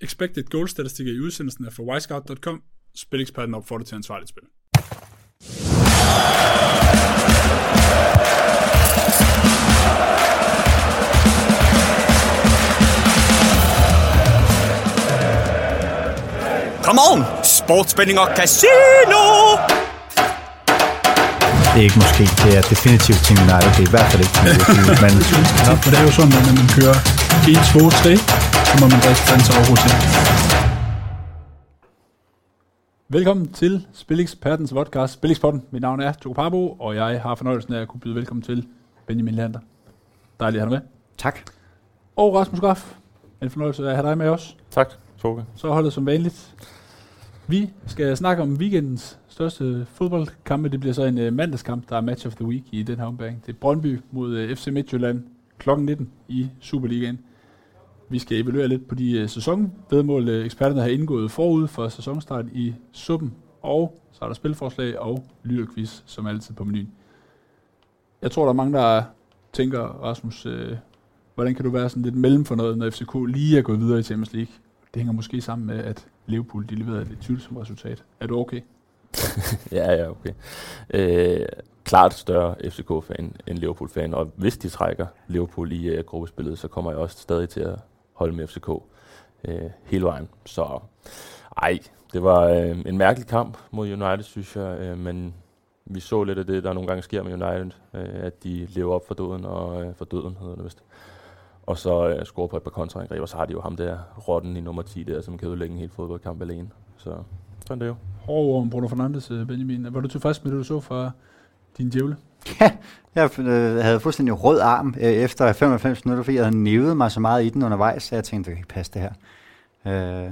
expected goal-statistikker i udsendelsen er fra wisecout.com. Spileksperten opfordrer til ansvarligt spil. Come on! Sportsspænding og casino! Det er ikke måske, det er definitivt Team United. Det er i hvert fald ikke Team United. Men for det er jo sådan, at når man kører 1, 2, 3, så må man drikke fans over hotel. Velkommen til Spilekspertens podcast, Spileksperten. Mit navn er Togo Parbo, og jeg har fornøjelsen af at kunne byde velkommen til Benjamin Lander. Dejligt at have dig med. Tak. Og Rasmus Graff. En fornøjelse at have dig med os. Tak, Toge. Så holdet som vanligt. Vi skal snakke om weekendens største fodboldkampe. Det bliver så en mandagskamp, der er match of the week i den her ombæring. Det er Brøndby mod FC Midtjylland kl. 19 i Superligaen. Vi skal evaluere lidt på de sæsonvedmål, eksperterne har indgået forud for sæsonstart i suppen. Og så er der spilforslag og lytterquiz, som altid på menuen. Jeg tror, der er mange, der tænker, Rasmus, hvordan kan du være sådan lidt mellem for noget, når FCK lige er gået videre i Champions League? Det hænger måske sammen med, at Liverpool de leverede et lidt tvivlsomt resultat. Er du okay? Ja, okay. Klart større FCK-fan end Liverpool-fan, og hvis de trækker Liverpool i gruppespillet, så kommer jeg også stadig til at holde med FCK hele vejen. Så det var en mærkelig kamp mod United, synes jeg, men vi så lidt af det, der nogle gange sker med United, at de lever op for døden, og for døden hedder det vist. Og så score på et par kontraangreb, og så har de jo ham der, rotten i nummer 10 der, som kan ødelægge en hel fodboldkamp alene. Så sådan det jo. Hård om Bruno Fernandes, Benjamin. Var du tilfreds med det, du så fra din djævle? Ja, jeg havde fuldstændig rød arm efter 95 minutter, fordi jeg havde nævet mig så meget i den undervejs, så jeg tænkte, det kan ikke passe det her.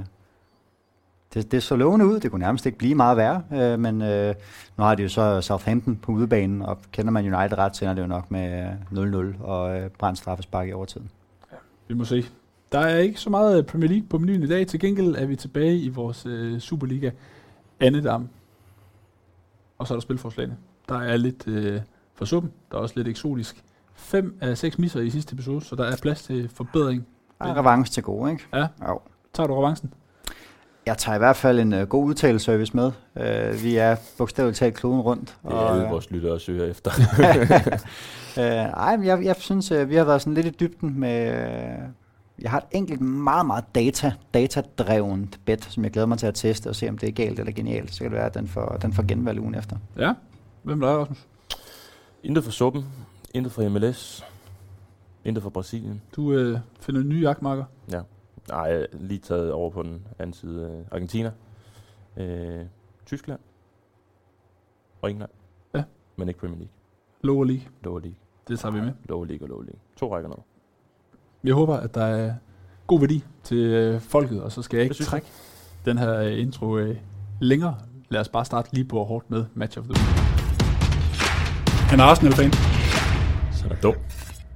Det så lovende ud, det kunne nærmest ikke blive meget værre, men nu har de jo så Southampton på udebanen, og kender man United ret, så ender det jo nok med 0-0 og brændt straffespark i overtiden. Ja, vi må se. Der er ikke så meget Premier League på menuen i dag. Til gengæld er vi tilbage i vores Superliga andedam. Og så er der spilforslagene. Der er lidt for suppen. Der er også lidt eksotisk. 5 af 6 misser i sidste episode, så der er plads til forbedring. Revanche til gode, ikke? Ja. Jo. Tager du revanchen? Jeg tager i hvert fald en god udtaleservice med. Vi er bogstaveligt talt kloden rundt. Det er alle vores lyttere søger efter. Jeg synes, vi har været sådan lidt i dybden med... Jeg har et enkelt meget, meget datadrevent bet, som jeg glæder mig til at teste og se, om det er galt eller genialt. Så kan det være, at den får genvalg ugen efter. Ja. Hvem er det, Rasmus? Intet for suppen, intet for MLS, intet for Brasilien. Du finder nye jagtmarker? Ja. Nej, lige taget over på den anden side. Argentina, Tyskland og England. Ja. Men ikke Premier League. Lower League. Lower League. Det tager vi med. Lower League og Lower League. 2 rækker ned. Jeg håber, at der er god værdi til folket, og så skal jeg ikke trække den her intro længere. Lad os bare starte lige på hårdt med Match of the Week. Han er Arsenal-fan. Så er der dum.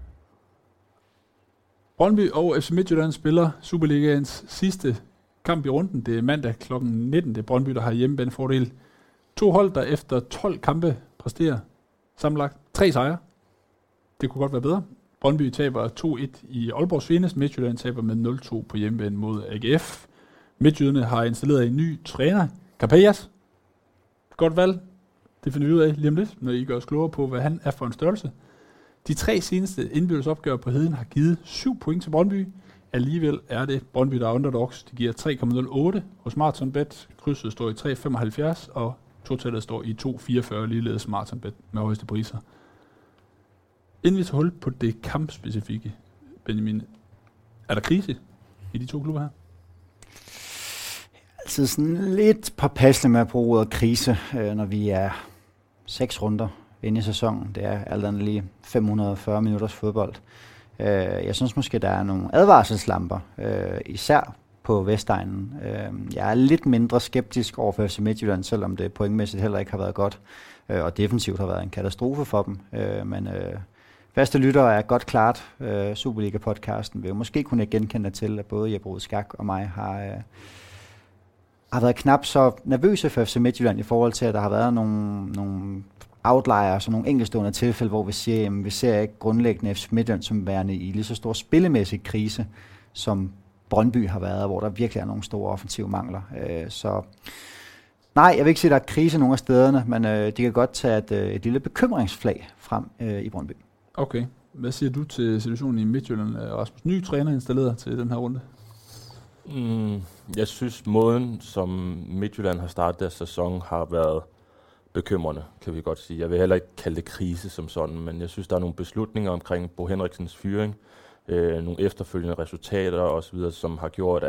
Brøndby og FC Midtjylland spiller Superligaens sidste kamp i runden. Det er mandag kl. 19. Det er Brøndby, der har hjemmebanefordel. 2 hold, der efter 12 kampe præsterer sammenlagt 3 sejre. Det kunne godt være bedre. Brøndby taber 2-1 i Aalborg senest. Midtjylland taber med 0-2 på hjemmebane mod AGF. Midtjyderne har installeret en ny træner, Capellas. Godt valg. Det finder vi ud af lige om lidt, når I gør os klogere på, hvad han er for en størrelse. De 3 seneste indbyrdes opgør på Heden har givet 7 point til Brøndby. Alligevel er det Brøndby, der er underdogs. De giver 3,08 hos Marathonbet. Krydset står i 3,75, og totallet står i 2,44, ligeledes Marathonbet med højeste priser. Inden vi tager hul på det kampspecifikke, Benjamin, er der krise i de 2 klubber her? Altså sådan lidt påpasselig med at bruge ordet krise, når vi er 6 runder inde i sæsonen. Det er alt andet lige 540 minutters fodbold. Jeg synes måske, der er nogle advarselslamper, især på Vestegnen. Jeg er lidt mindre skeptisk over for FC Midtjylland, selvom det pointmæssigt heller ikke har været godt, og defensivt har været en katastrofe for dem. Men faste lyttere er godt klart. Superliga-podcasten vil jo måske kunne genkende til, at både Jeppe Rode Skak og mig har været knap så nervøse for FC Midtjylland i forhold til, at der har været nogle outliers og nogle enkeltstående tilfælde, hvor vi siger, at vi ser ikke grundlæggende FC Midtjylland som værende i lige så stor spillemæssig krise, som Brøndby har været, hvor der virkelig er nogle store offensive mangler. Så nej, jeg vil ikke sige, at der er krise nogle af stederne, men de kan godt tage et lille bekymringsflag frem i Brøndby. Okay. Hvad siger du til situationen i Midtjylland? Rasmus, ny træner installeret til den her runde? Jeg synes, måden, som Midtjylland har startet deres sæson, har været bekymrende, kan vi godt sige. Jeg vil heller ikke kalde det krise som sådan, men jeg synes, der er nogle beslutninger omkring Bo Henriksens fyring, nogle efterfølgende resultater osv., som har gjort,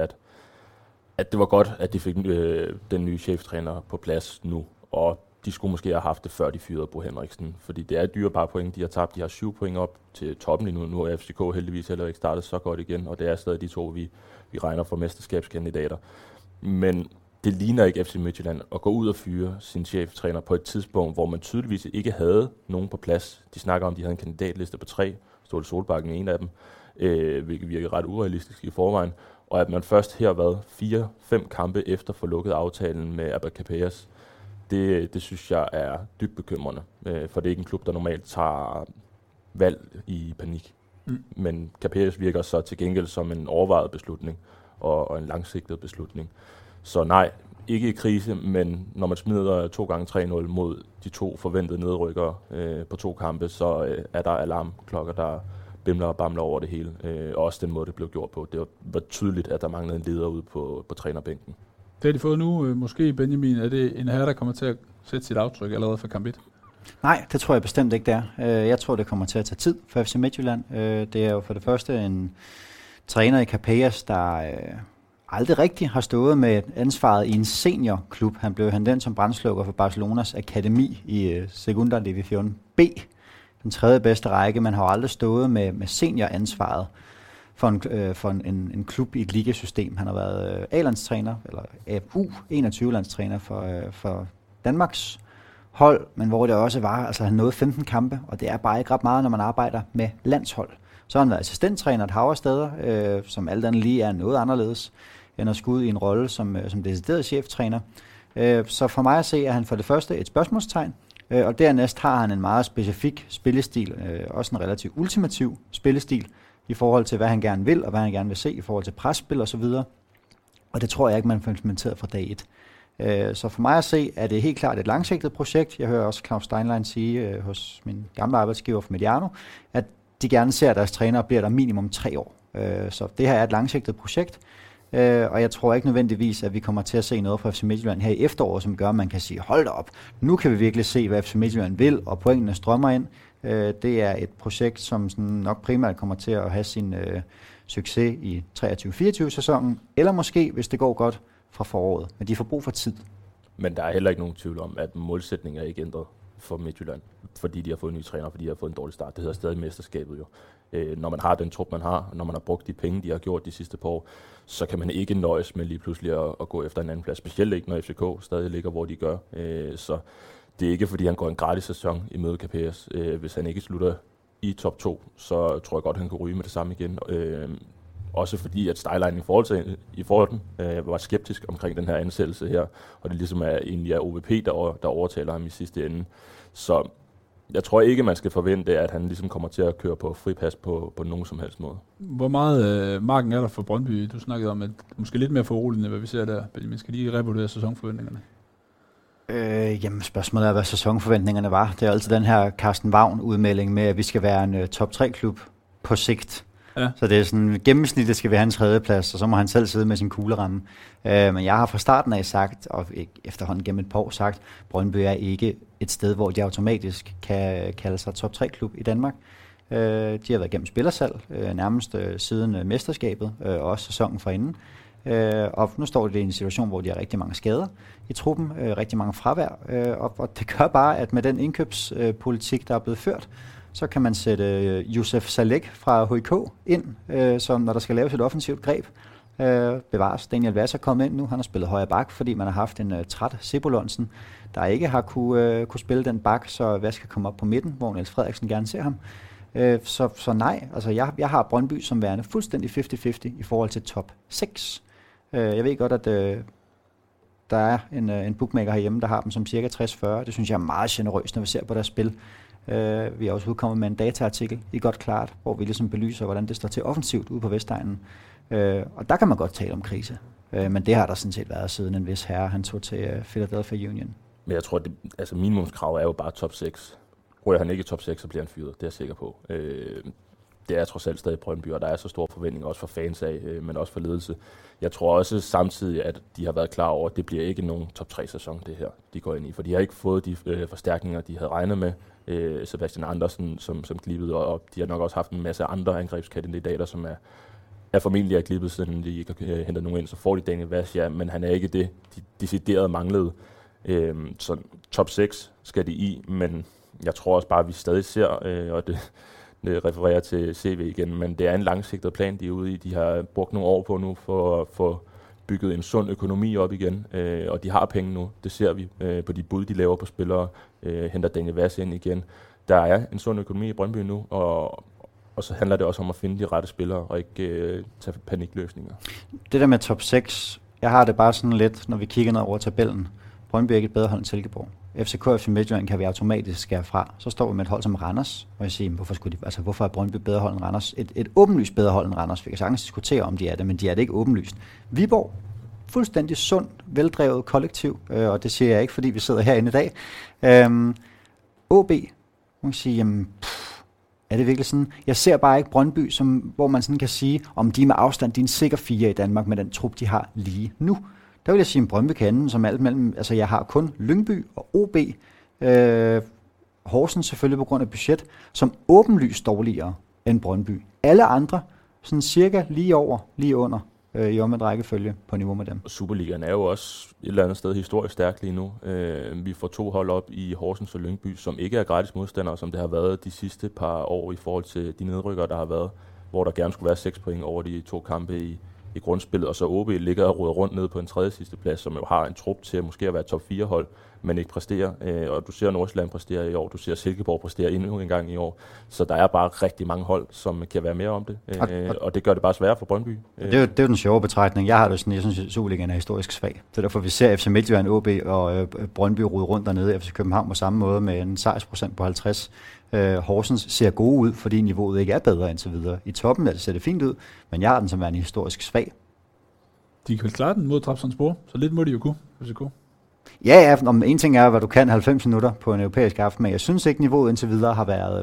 at det var godt, at de fik den nye cheftræner på plads nu, og de skulle måske have haft det, før de fyrede Bo Henriksen, fordi det er dyrebare point, de har tabt. De har 7 point op til toppen lige nu. Nu er FCK heldigvis heller ikke startet så godt igen, og det er stadig de to, vi regner for mesterskabskandidater. Men det ligner ikke FC Midtjylland at gå ud og fyre sin cheftræner på et tidspunkt, hvor man tydeligvis ikke havde nogen på plads. De snakker om, at de havde en kandidatliste på 3, Ståle Solbakken en af dem, hvilket virker ret urealistisk i forvejen, og at man først her har været 4-5 kampe efter forlukket aftalen med Abba Capellas. Det synes jeg er dybt bekymrende, for det er ikke en klub, der normalt tager valg i panik. Men Capellas virker så til gengæld som en overvejet beslutning og en langsigtet beslutning. Så nej, ikke i krise, men når man smider 2 gange 3-0 mod de 2 forventede nedrykkere på 2 kampe, så er der alarmklokker, der bimler og bamler over det hele. Og også den måde, det blev gjort på. Det var tydeligt, at der manglede en leder ude på trænerbænken. Det har de fået nu, måske Benjamin. Er det en herre, der kommer til at sætte sit aftryk allerede fra kamp 1? Nej, det tror jeg bestemt ikke, det er. Jeg tror, det kommer til at tage tid for FC Midtjylland. Det er jo for det første en træner i Capellas, der aldrig rigtig har stået med ansvaret i en seniorklub. Han blev hentet som brandslukker for Barcelonas akademi i Segunda Division B, den 3. bedste række. Man har aldrig stået med senioransvaret for en klub i et ligasystem. Han har været A-landstræner, eller U21-landstræner for Danmarks hold, men hvor det også var, altså han nåede 15 kampe, og det er bare ikke ret meget, når man arbejder med landshold. Så har han været assistenttræner et hav af steder, som alt andet lige er noget anderledes, end at skulle ud i en rolle som decideret cheftræner. Så for mig at se, er han for det første et spørgsmålstegn, og dernæst har han en meget specifik spillestil, også en relativt ultimativ spillestil, i forhold til, hvad han gerne vil, og hvad han gerne vil se, i forhold til presspil og så videre. Og det tror jeg ikke, man får implementeret fra dag 1. Så for mig at se, er det helt klart et langsigtet projekt. Jeg hører også Claus Steinlein sige hos min gamle arbejdsgiver for Mediano, at de gerne ser, at deres trænere bliver der minimum 3 år. Så det her er et langsigtet projekt, og jeg tror ikke nødvendigvis, at vi kommer til at se noget fra FC Midtjylland her i efteråret, som gør, at man kan sige, hold da op, nu kan vi virkelig se, hvad FC Midtjylland vil, og pointene strømmer ind. Det er et projekt, som sådan nok primært kommer til at have sin succes i 23-24 sæsonen, eller måske, hvis det går godt, fra foråret. Men de får brug for tid. Men der er heller ikke nogen tvivl om, at målsætningen er ikke ændret for Midtjylland, fordi de har fået en ny træner, fordi de har fået en dårlig start. Det hedder stadig mesterskabet jo. Når man har den trup, man har, når man har brugt de penge, de har gjort de sidste par år, så kan man ikke nøjes med lige pludselig at gå efter en anden plads. Specielt ikke, når FCK stadig ligger, hvor de gør. Så det er ikke, fordi han går en gratis sæson i møde Capellas. Hvis han ikke slutter i top 2, så tror jeg godt, han kan ryge med det samme igen. Også fordi, at Steinlein i forhold var skeptisk omkring den her ansættelse her, og det ligesom egentlig er OVP, der overtaler ham i sidste ende. Så jeg tror ikke, man skal forvente, at han ligesom kommer til at køre på fripas på nogen som helst måde. Hvor meget marken er der for Brøndby? Du snakkede om, at måske lidt mere foruroligende, hvad vi ser der. Men skal lige revurdere sæsonforventningerne? Jamen spørgsmålet er, hvad sæsonforventningerne var. Det er altid den her Carsten Vagn-udmelding med, at vi skal være en top 3-klub på sigt. Ja. Så det er sådan, gennemsnitligt skal vi have en 3. plads, og så må han selv sidde med sin kugleramme. Men jeg har fra starten af sagt, og efterhånden gennem et par år sagt, Brøndby er ikke et sted, hvor de automatisk kan kalde sig top 3-klub i Danmark. De har været gennem spillersalg, nærmest siden mesterskabet, og også sæsonen forinden. Og nu står de i en situation, hvor de har rigtig mange skader i truppen, rigtig mange fravær, og det gør bare, at med den indkøbspolitik, der er blevet ført, så kan man sætte Youssef Salek fra HIK ind, som når der skal laves et offensivt greb. Bevares. Daniel Vass er kommet ind nu. Han har spillet højre bak, fordi man har haft en træt Sebolonsen, der ikke har kunne spille den bak, så Vass kan komme op på midten, hvor Niels Frederiksen gerne ser ham. Så nej, altså jeg har Brøndby som værende fuldstændig 50-50 i forhold til top 6. Jeg ved godt, at der er en bookmaker herhjemme, der har dem som cirka 60-40. Det synes jeg er meget generøst, når vi ser på deres spil. Vi er også udkommet med en dataartikel i Godt Klart, hvor vi ligesom belyser, hvordan det står til offensivt ude på Vestegnen. Og der kan man godt tale om krise. Men det har der sådan set været siden en vis herre, han tog til Philadelphia Union. Men jeg tror, at minimumskrav er jo bare top 6. Ryger han ikke i top 6, så bliver han fyret. Det er jeg sikker på. Det er trods alt stadig Brøndby, og der er så store forventninger, også for fans af, men også for ledelse. Jeg tror også samtidig, at de har været klar over, at det bliver ikke nogen top 3-sæson, det her, de går ind i. For de har ikke fået de forstærkninger, de havde regnet med. Sebastian Andersen, som glippede, og de har nok også haft en masse andre angrebskandidater, som er formentlig er glippet, siden de ikke har hentet nogen ind. Så får de Daniel Vass, ja, men han er ikke det, de decideret manglede. Så top 6 skal de i, men jeg tror også bare, at vi stadig ser, og det refererer til CV igen, men det er en langsigtet plan, de er ude i. De har brugt nogle år på nu for at få bygget en sund økonomi op igen, og de har penge nu. Det ser vi på de bud, de laver på spillere, henter Daniel Vass ind igen. Der er en sund økonomi i Brøndby nu, og så handler det også om at finde de rette spillere, og ikke tage panikløsninger. Det der med top 6, jeg har det bare sådan lidt, når vi kigger ned over tabellen. Brøndby er ikke et bedre hold end Silkeborg. FCK og FC Midtjylland kan vi automatisk skære fra. Så står vi med et hold som Randers, og jeg siger, hvorfor er Brøndby bedre hold end Randers? Et åbenlyst bedre hold end Randers. Vi kan sagtens diskutere, om de er det, men de er det ikke åbenlyst. Viborg, fuldstændig sundt, veldrevet kollektiv, og det siger jeg ikke, fordi vi sidder herinde i dag. OB, man kan sige, jamen, er det virkelig sådan? Jeg ser bare ikke Brøndby, hvor man sådan kan sige, om de med afstand, de er en sikker 4 i Danmark med den trup, de har lige nu. Der vil jeg sige en Brøndby kan som alt mellem, altså jeg har kun Lyngby og OB, Horsens selvfølgelig på grund af budget, som åbenlyst dårligere end Brøndby. Alle andre, sådan cirka lige over, lige under i omvendt rækkefølge på niveau med dem. Superligaen er jo også et eller andet sted historisk stærkt lige nu. Vi får 2 hold op i Horsens og Lyngby, som ikke er gratis modstandere, som det har været de sidste par år i forhold til de nedrykkere, der har været, hvor der gerne skulle være 6 point over de 2 kampe i grundspillet, og så OB ligger og ruder rundt ned på en 3. sidste plads, som jo har en trup til måske at være top 4 hold, men ikke præsterer. Og du ser Nordsjælland præstere i år, du ser Silkeborg præstere endnu en gang i år, så der er bare rigtig mange hold, som kan være mere om det, og det gør det bare sværere for Brøndby. Det er jo den sjove betragtning. Jeg synes, at Superligaen er historisk svag. Det er derfor, vi ser FC Midtjylland, OB og Brøndby rude rundt dernede. FC København på samme måde med en sejrsprocent på 50. Horsens ser gode ud, fordi niveauet ikke er bedre indtil videre. I toppen ser det fint ud, men jeg har den som værende historisk svag. De kan vel klare den mod Trabzonspor, så lidt må de jo kunne, FCK. Ja, om en ting er, hvad du kan 90 minutter på en europæisk aften, men jeg synes ikke, niveauet indtil videre har været,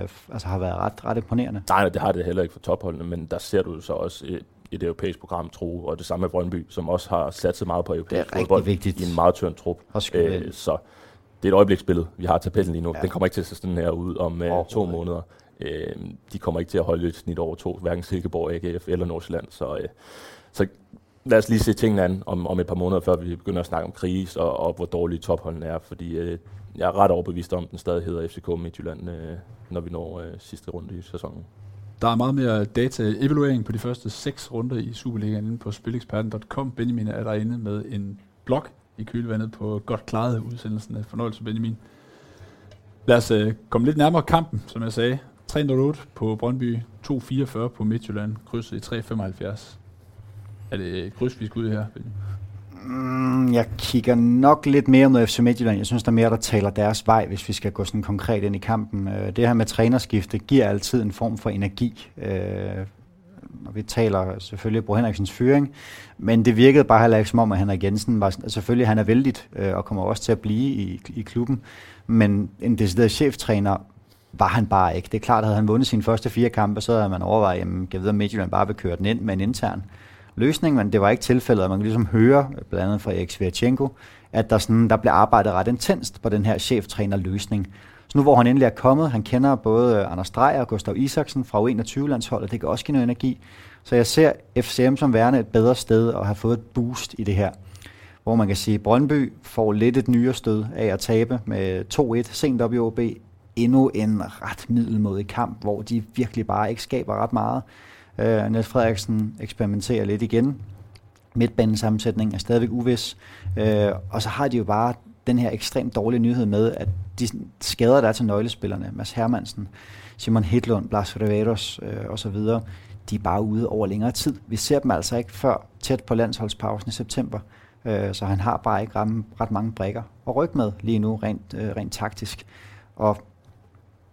ret imponerende. Nej, det har det heller ikke for topholdene, men der ser du så også et europæisk program tro, og det samme med Brøndby, som også har satset meget på europæisk fodbold i en meget tynd trup. Så det er et øjebliksbillede, vi har tabellen lige nu. Ja. Den kommer ikke til at se sådan her ud om 2 måneder. De kommer ikke til at holde et snit over 2, hverken Silkeborg, AGF eller Nordsjælland. Så lad os lige se tingene an om et par måneder, før vi begynder at snakke om krise og hvor dårlige topholdene er. Fordi jeg er ret overbevist om, at den stadig hedder FCK Midtjylland, når vi når sidste runde i sæsonen. Der er meget mere data-evaluering på de første 6 runder i Superligaen inde på spileksperten.com. Benjamin er derinde med en blog i kølvandet på godt klaret udsendelsen af Fornøjelse, Benjamin. Lad os komme lidt nærmere kampen, som jeg sagde. 3-8 på Brøndby, 2-44 på Midtjylland, krydset i 3-75. Er det kryds, vi skal ud i her, Benjamin? Jeg kigger nok lidt mere mod FC Midtjylland. Jeg synes, der er mere, der taler deres vej, hvis vi skal gå sådan konkret ind i kampen. Det her med trænerskifte giver altid en form for energi. Og vi taler selvfølgelig Bo Henriksens fyring, men det virkede bare heller ikke som om, at Henrik Jensen var selvfølgelig, han er vældigt og kommer også til at blive i klubben, men en decideret cheftræner var han bare ikke. Det er klart, at havde han vundet sine første 4 kampe, så havde man overvejet, jamen, jeg ved, at Midtjylland bare vil køre den ind med en intern løsning, men det var ikke tilfældet, og man kan ligesom høre, blandt andet fra Erik Svirchenko, at der blev arbejdet ret intenst på den her cheftræner-løsning. Så nu hvor han endelig er kommet, han kender både Anders Dreyer og Gustav Isaksen fra U21-landsholdet, det kan også give noget energi. Så jeg ser FCM som værende et bedre sted og have fået et boost i det her. Hvor man kan sige, at Brøndby får lidt et nyere stød af at tabe med 2-1 sent op i OB. Endnu en ret middelmådig kamp, hvor de virkelig bare ikke skaber ret meget. Niels Frederiksen eksperimenterer lidt igen. Midtbanesammensætning er stadigvæk uvis. Og så har de jo bare den her ekstremt dårlige nyhed med, at de skader, der er til nøglespillerne, Mads Hermansen, Simon Hedlund, Blas Riveros osv., de er bare ude over længere tid. Vi ser dem altså ikke før tæt på landsholdspausen i september, så han har bare ikke ret mange brikker at rykke med lige nu, rent taktisk. Og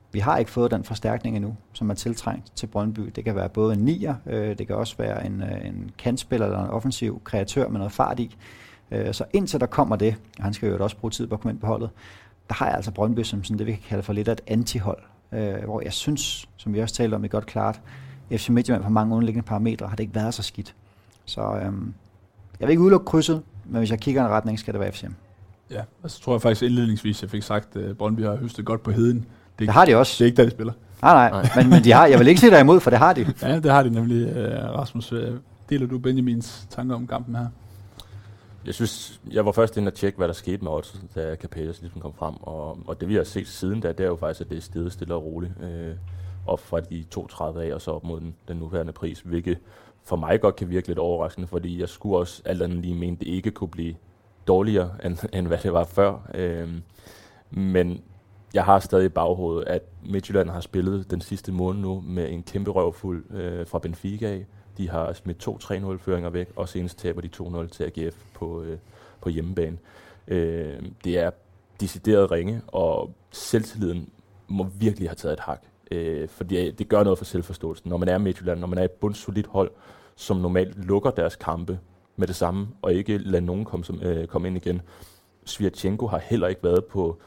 Vi har ikke fået den forstærkning endnu, som er tiltrængt til Brøndby. Det kan være både en nier, det kan også være en kantspiller eller en offensiv kreatør med noget fart i. Så indtil der kommer det, og han skal jo også bruge tid på at komme ind på holdet, der har jeg altså Brøndby som sådan det, vi kan kalde for lidt af et antihold, hvor jeg synes, som vi også talte om i godt klart, FC Midtjylland på mange underliggende parametre har det ikke været så skidt. Så jeg vil ikke udelukke krydset, men hvis jeg kigger en retning, skal det være FCM. Ja, og så tror jeg faktisk indledningsvis, jeg fik sagt, at Brøndby har høstet godt på heden. Det har de også. Det er ikke der, de spiller. Nej. Men de har, jeg vil ikke sige dig imod, for det har de. Ja, det har de nemlig. Rasmus, deler du Benjamins tanker om kampen her? Jeg synes, jeg var først inde at tjekke, hvad der skete med odds, da Capellas ligesom kom frem. Og det vi har set siden da, det er jo faktisk, at det er steget stille og roligt. Op fra de 32 af og så op mod den nuværende pris, hvilket for mig godt kan virke lidt overraskende, fordi jeg skulle også alt andet lige mene, det ikke kunne blive dårligere, end hvad det var før. Men jeg har stadig i baghovedet, at Midtjylland har spillet den sidste måned nu med en kæmpe røvfuld fra Benfica af. De har smidt 2-3-0-føringer væk, og senest taber de 2-0 til AGF på hjemmebane. Det er decideret ringe, og selvtilliden må virkelig have taget et hak. Fordi det gør noget for selvforståelsen. Når man er Midtjylland, når man er et bundsolidt hold, som normalt lukker deres kampe med det samme, og ikke lader nogen komme ind igen. Svirchenko har heller ikke været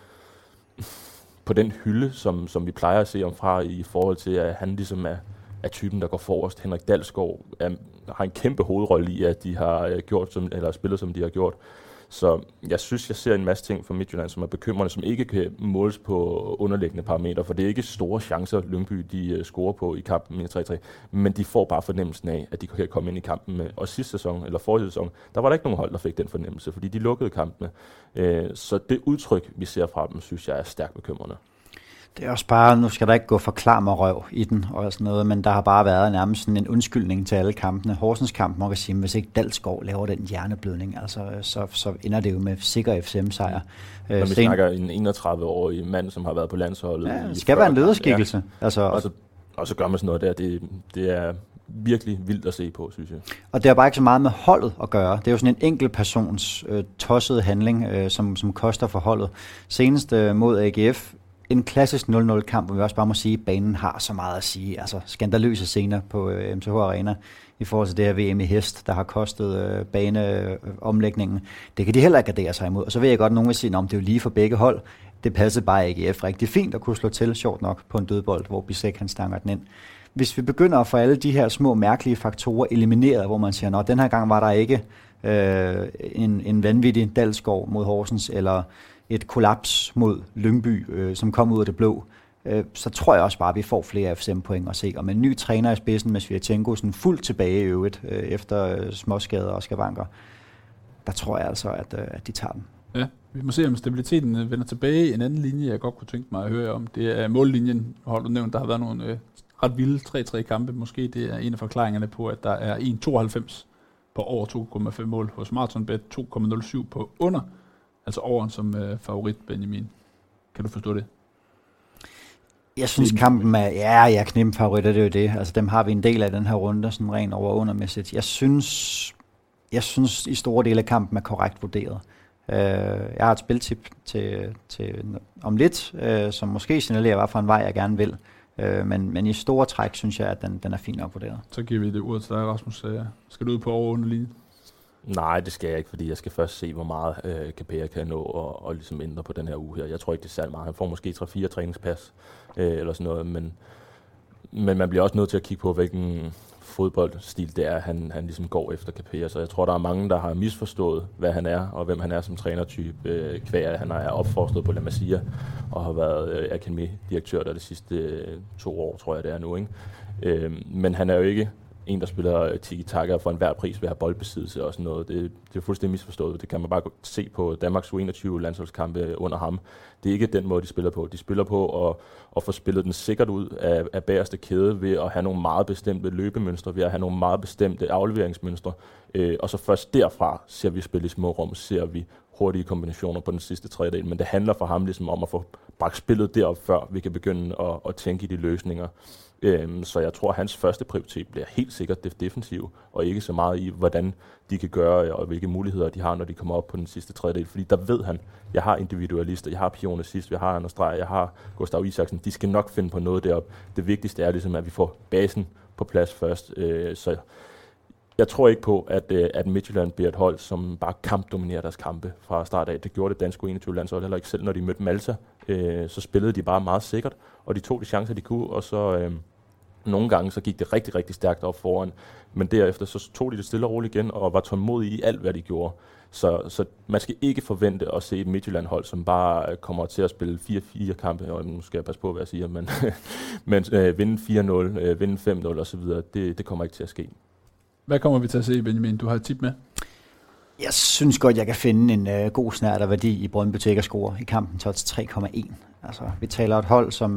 på den hylde, som vi plejer at se om fra, i forhold til, at han ligesom er typen, der går forrest. Henrik Dalsgaard har en kæmpe hovedrolle i, at de har spillet, som de har gjort. Så jeg synes, jeg ser en masse ting fra Midtjylland, som er bekymrende, som ikke kan måles på underliggende parametre, for det er ikke store chancer, Lyngby de scorer på i kampen med 3-3, men de får bare fornemmelsen af, at de kan komme ind i kampen med. Og sidste sæson, eller forrige sæson, der var der ikke nogen hold, der fik den fornemmelse, fordi de lukkede kampene. Så det udtryk, vi ser fra dem, synes jeg er stærkt bekymrende. Det er også bare, nu skal der ikke gå for klar med røv i den og sådan noget, men der har bare været nærmest sådan en undskyldning til alle kampene. Horsens kamp, man kan sige, hvis ikke Dalsgaard laver den hjerneblødning, altså, så ender det jo med sikker FCM-sejr. Når vi snakker en 31-årig mand, som har været på landsholdet. Ja, det skal være en lederskikkelse. Ja. Altså, og så gør man sådan noget der. Det er virkelig vildt at se på, synes jeg. Og det har bare ikke så meget med holdet at gøre. Det er jo sådan en enkelt persons tossede handling, som koster for holdet. Senest mod AGF, en klassisk 0-0-kamp, hvor vi også bare må sige, at banen har så meget at sige. Altså skandaløse scener på MTH Arena i forhold til det her VM i hest, der har kostet baneomlægningen. Det kan de heller ikke gardere sig imod. Og så ved jeg godt, at nogen vil sige, at det er jo lige for begge hold. Det passede bare AGF rigtig fint at kunne slå til, sjovt nok, på en dødbold, hvor Bisek han stanger den ind. Hvis vi begynder at få alle de her små mærkelige faktorer elimineret, hvor man siger, at den her gang var der ikke en vanvittig Dalsgaard mod Horsens, eller et kollaps mod Lyngby, som kom ud af det blå, så tror jeg også bare, at vi får flere FCM-point at se. Og med en ny træner i spidsen med Svirchenko, sådan fuldt tilbage i øvrigt, efter småskader og skavanker, der tror jeg altså, at de tager den. Ja, vi må se, om stabiliteten vender tilbage. En anden linje, jeg godt kunne tænke mig at høre om, det er mållinjen. Har du nævnt, der har været nogle ret vilde 3-3 kampe. Måske det er en af forklaringerne på, at der er 1,92 på over 2,5 mål hos Marathonbet, 2,07 på under. Altså over som favorit, Benjamin. Kan du forstå det? Jeg synes kampen er, knippen favoritter, det er jo det. Altså dem har vi en del af den her runde, sådan rent over undermæssigt. Jeg synes i store dele af kampen er korrekt vurderet. Jeg har et spiltip til om lidt, som måske signalerer, hvad for en vej jeg gerne vil. Men i store træk synes jeg, at den er fint nok vurderet. Så giver vi det ord til dig, Rasmus. Skal du ud på over underlinjen? Nej, det skal jeg ikke, fordi jeg skal først se, hvor meget Capella kan nå og ligesom ændre på den her uge her. Jeg tror ikke, det er særlig meget. Han får måske 3-4 træningspas eller sådan noget, men man bliver også nødt til at kigge på, hvilken fodboldstil det er, han ligesom går efter Capella. Så jeg tror, der er mange, der har misforstået, hvad han er, og hvem han er som trænertype. Kvæg, han er opfostret på La Masia, og har været akademidirektør der de sidste 2 år, tror jeg det er nu. Ikke? Men han er jo ikke en, der spiller tiki-taka for enhver pris ved at have boldbesiddelse og sådan noget. Det er fuldstændig misforstået. Det kan man bare se på Danmarks U21 landsholdskampe under ham. Det er ikke den måde, de spiller på. De spiller på at få spillet den sikkert ud af bagerste kæde ved at have nogle meget bestemte løbemønstre, ved at have nogle meget bestemte afleveringsmønstre, Og så først derfra ser vi spille i små rum, ser vi hurtige kombinationer på den sidste tredjedel, men det handler for ham ligesom om at få bragt spillet derop, før vi kan begynde at tænke i de løsninger. Så jeg tror, at hans første prioritet bliver helt sikkert det defensive, og ikke så meget i, hvordan de kan gøre, og hvilke muligheder de har, når de kommer op på den sidste tredjedel. Fordi der ved han, jeg har individualister, jeg har Pione sidst, jeg har Anders Dreyer, jeg har Gustav Isaksen, de skal nok finde på noget derop. Det vigtigste er ligesom, at vi får basen på plads først. Så jeg tror ikke på, at Midtjylland bliver et hold, som bare kampdominerer deres kampe fra start af. Det gjorde det danske 21-landshold heller ikke selv, når de mødte Malta. Så spillede de bare meget sikkert, og de tog de chancer, de kunne, og så nogle gange så gik det rigtig, rigtig stærkt op foran. Men derefter så tog de det stille og roligt igen, og var tålmodige i alt, hvad de gjorde. Så man skal ikke forvente at se et Midtjylland-hold, som bare kommer til at spille 4-4 kampe, og nu skal jeg passe på, hvad jeg siger, men vinde 4-0, vinde 5-0 osv., det kommer ikke til at ske. Hvad kommer vi til at se, Benjamin? Du har et tip med? Jeg synes godt, jeg kan finde en god snert af værdi i Brøndby til at score i kampen til 3,1. Altså, vi taler et hold, som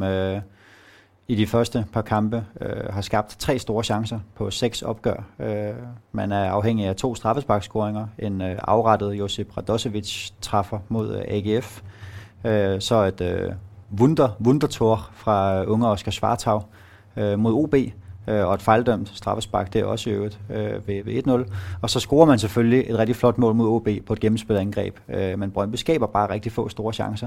i de første par kampe har skabt 3 store chancer på 6 opgør. Man er afhængig af 2 straffesparkscoringer, en afrettet Josip Radosevic træffer mod AGF, så et wundertor fra unge Oscar Schwartau mod OB, og et fejldømt straffespark, det er også i øvrigt ved 1-0. Og så scorer man selvfølgelig et rigtig flot mål mod OB på et gennemspillet angreb. Men Brøndby skaber bare rigtig få store chancer.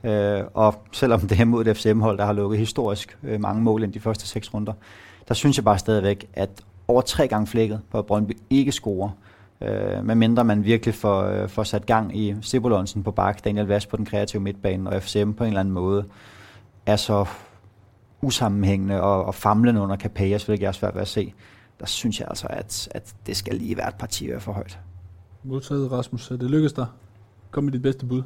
Og selvom det er mod et FCM-hold, der har lukket historisk mange mål ind de første 6 runder, der synes jeg bare stadigvæk, at over 3 gange flækket på Brøndby ikke scorer. Medmindre man virkelig får sat gang i Sibolonsen på bak, Daniel Vass på den kreative midtbane, og FCM på en eller anden måde er så usammenhængende og famlende under Capellas, hvilket jeg er svært ved at se. Der synes jeg altså, at det skal lige være et parti for højt. Modtaget, Rasmus. Det lykkedes dig. Kom med dit bedste bud.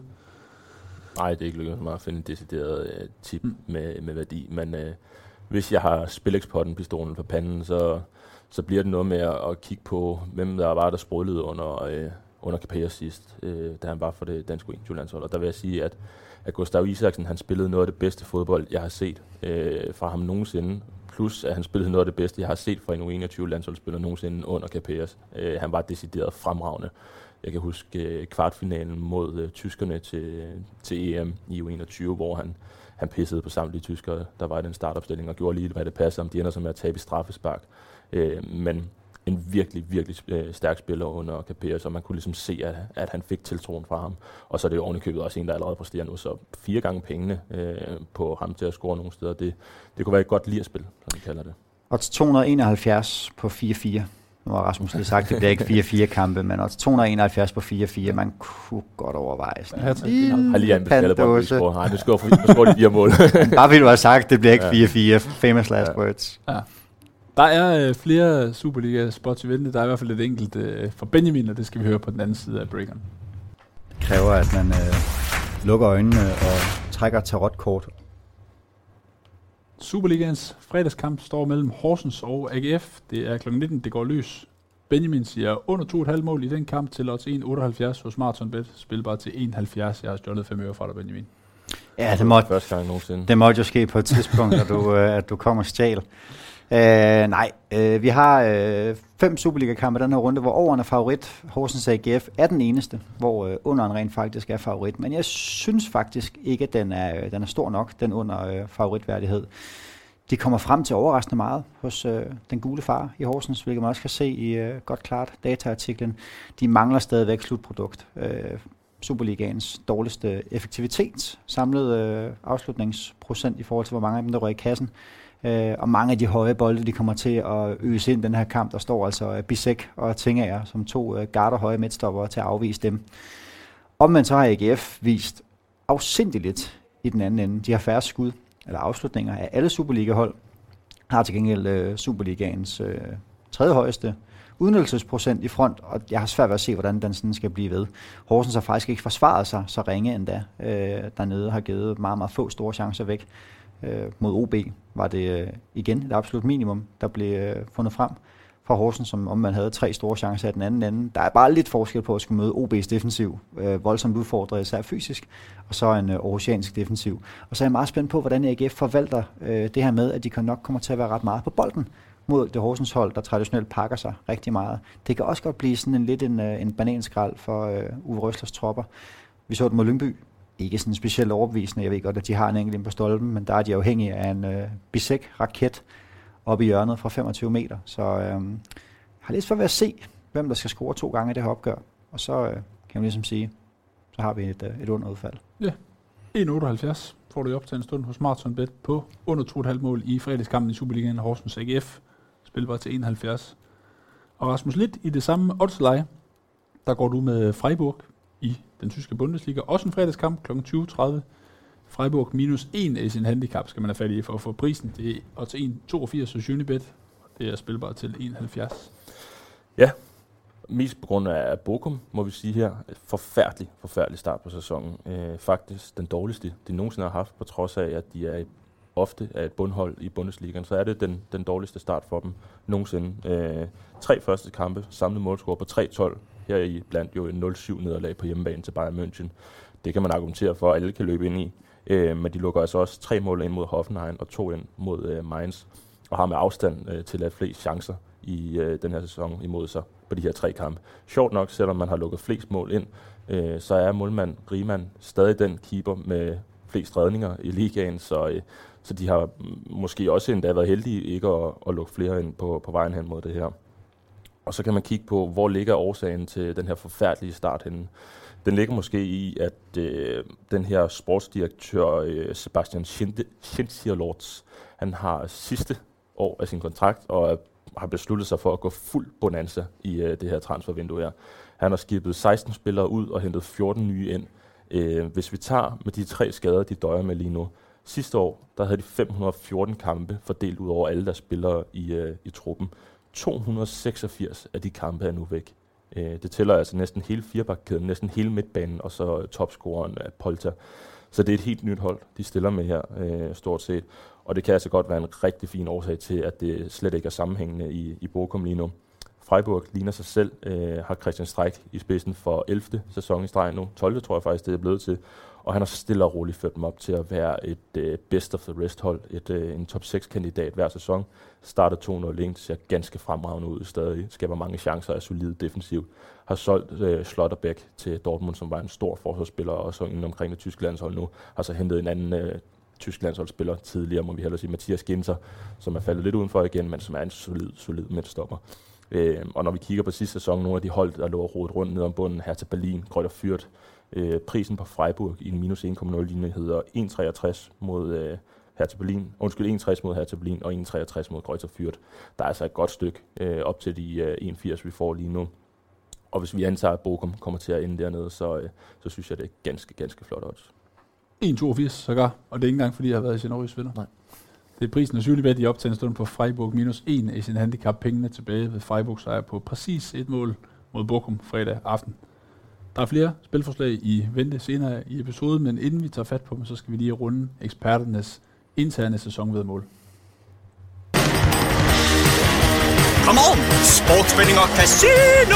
Nej, det er ikke lykkedes mig at finde et decideret tip med værdi, men hvis jeg har spilexporten pistolen for panden, så bliver det noget med at kigge på, hvem der var, der sprudlede under Capellas sidst, da han var for det danske 21-landshold. Og der vil jeg sige, at Gustav Isaksen, han spillede noget af det bedste fodbold, jeg har set fra ham nogensinde. Plus, at han spillede noget af det bedste, jeg har set fra en U21-landsholdsspiller nogensinde under Capellas. Han var decideret fremragende. Jeg kan huske kvartfinalen mod tyskerne til EM i U21, hvor han pissede på samtlige tyskere, der var i den startopstilling, og gjorde lige, hvad det passede, om de ender som at tabe i straffespark. Men en virkelig, virkelig stærk spiller under Capellas, så man kunne ligesom se, at han fik tiltroen fra ham. Og så er det jo ovenikøbet også en, der allerede præsterer nu, så 4 gange pengene på ham til at score nogle steder, det kunne være et godt lierspil, som vi kalder det. Og 271 på 4-4. Nu har Rasmus lige sagt, det bliver ikke 4-4 kampe, men også 271 på 4-4. Man kunne godt overveje sådan. Jeg har lige anbefalet på at score. Nej, nu scorer de 4 mål. Bare ville du have sagt, det bliver ikke 4-4. Famous last words. Ja. Der er flere Superliga-spots i vente. Der er i hvert fald et enkelt for Benjamin, og det skal vi høre på den anden side af breakeren. Det kræver, at man lukker øjnene og trækker tarotkort. Superligaens fredagskamp står mellem Horsens og AGF. Det er kl. 19, det går løs. Benjamin siger under 2,5 mål i den kamp til odds 1,78 hos Marathonbet. Spil bare til 1,70. Jeg har stjålet 5 øre fra dig, Benjamin. Ja, det måtte jo ske på et tidspunkt, at du kommer og stjal. Vi har 5 Superliga-kampe den her runde, hvor overen er favorit. Horsens AGF er den eneste, hvor underen rent faktisk er favorit. Men jeg synes faktisk ikke, at den er stor nok, den under favoritværdighed. De kommer frem til overraskende meget hos den gule far i Horsens, hvilket man også kan se i godt klart dataartiklen. De mangler stadigvæk slutprodukt. Superligaens dårligste effektivitet, samlet afslutningsprocent i forhold til, hvor mange af dem, der rører i kassen. Og mange af de høje bolde, de kommer til at øges ind i den her kamp. Der står altså Bisek og Tingager som 2 garder høje midtstopper til at afvise dem. Omvendt så har AGF vist afsindigt lidt i den anden ende. De har færre skud eller afslutninger af alle Superliga-hold. Har til gengæld Superligaens 3. højeste udnyttelsesprocent i front, og jeg har svært ved at se, hvordan den sådan skal blive ved. Horsens har faktisk ikke forsvaret sig så ringe endda. Dernede har givet meget, meget få store chancer væk. Mod OB var det igen et absolut minimum, der blev fundet frem fra Horsens, som om man havde 3 store chancer af den anden ende. Der er bare lidt forskel på at skulle møde OB's defensiv, voldsomt udfordret, især fysisk, og så en aarhusiansk defensiv. Og så er jeg meget spændt på, hvordan AGF forvalter det her med, at de nok kommer til at være ret meget på bolden mod det Horsens hold, der traditionelt pakker sig rigtig meget. Det kan også godt blive sådan en bananskrald for Uwe Røslers tropper. Vi så det mod Lyngby. Ikke sådan specielt overbevisende. Jeg ved godt, at de har en enkelt ind på stolpen, men der er de afhængige af en Bisek-raket oppe i hjørnet fra 25 meter. Så har lidt svært ved at se, hvem der skal score 2 gange i det her opgør. Og så kan man ligesom sige, så har vi et underudfald. Ja, 1,78 får du i optaget en stund hos Marathon Bet på under 2,5 mål i fredagskampen i Superligaen Horsens AGF. Spilbar til 71. Og Rasmus, lidt i det samme oddsleje, der går du med Freiburg i den tyske Bundesliga. Også en fredagskamp kl. 20.30. Freiburg -1 i sin handicap skal man have fat i for at få prisen. Det er odds 1,82 hos Unibet. Det er spilbar til 71. Ja, mest på grund af Bochum, må vi sige her. Forfærdelig start på sæsonen. Faktisk den dårligste, de nogensinde har haft, på trods af, at de ofte er et bundhold i Bundesligaen. Så er det den dårligste start for dem nogensinde. 3 første kampe, samlet målscore på 3-12. Her i blandt jo en 0-7 nederlag på hjemmebane til Bayern München. Det kan man argumentere for, at alle kan løbe ind i. Men de lukker altså også 3 mål ind mod Hoffenheim og 2 ind mod Mainz. Og har med afstand til at flest chancer i den her sæson imod sig på de her 3 kampe. Sjovt nok, selvom man har lukket flest mål ind, så er målmand Riemann stadig den keeper med flest redninger i ligaen, så de har måske også endda været heldige ikke at lukke flere ind på vejen hen mod det her. Og så kan man kigge på, hvor ligger årsagen til den her forfærdelige start henne. Den ligger måske i, at den her sportsdirektør Sebastian Schindler-Lorz, han har sidste år af sin kontrakt, og har besluttet sig for at gå fuld bonanza i det her transfervindue her. Han har skibet 16 spillere ud og hentet 14 nye ind. Hvis vi tager med de 3 skader, de døjer med lige nu. Sidste år, der havde de 514 kampe fordelt ud over alle, der spillere i truppen. 286 af de kampe er nu væk. Det tæller altså næsten hele firebakkæden, næsten hele midtbanen, og så topscoreren af Polter. Så det er et helt nyt hold, de stiller med her, stort set. Og det kan altså godt være en rigtig fin årsag til, at det slet ikke er sammenhængende i Bochum lige nu. Freiburg ligner sig selv, har Christian Streich i spidsen for 11. sæson i streg nu. 12. tror jeg faktisk, det er blevet til. Og han har stille og roligt ført dem op til at være et best of the rest hold. En top 6 kandidat hver sæson. Starter 2-0 ser ganske fremragende ud stadig. Skaber mange chancer, er solid defensiv. Har solgt Schlotterbeck til Dortmund, som var en stor forsvarsspiller, og så inden omkring det tyske landshold nu. Har så hentet en anden tysk landsholdsspiller tidligere, må vi hellere sige, Mathias Ginter, som er faldet lidt udenfor igen, men som er en solid midtstopper. Og når vi kigger på sidste sæson, nogle af de hold, der lå rodet rundt ned om bunden, Hertha Berlin, Greuther Fürth, prisen på Freiburg i en -1,0-linje hedder 1,63 mod Hertha Berlin. 1,60 mod Hertha Berlin og 1,63 mod Greuther Fürth. Der er altså et godt stykke op til de 1,80, vi får lige nu. Og hvis vi antager, at Bochum kommer til at ende dernede, så synes jeg, det er ganske flot odds. 1,82 sågar, og det er ikke engang, fordi jeg har været i sin årige spiller. Nej. Det er prisen af Unibet i optaget en stund på Freiburg -1 i sin handicap. Pengene tilbage ved Freiburg sejr på præcis 1 mål mod Bochum fredag aften. Der er flere spilforslag i vente senere i episoden, men inden vi tager fat på dem, så skal vi lige runde eksperternes interne sæsonvedmål. Come on, sportsbetting og casino!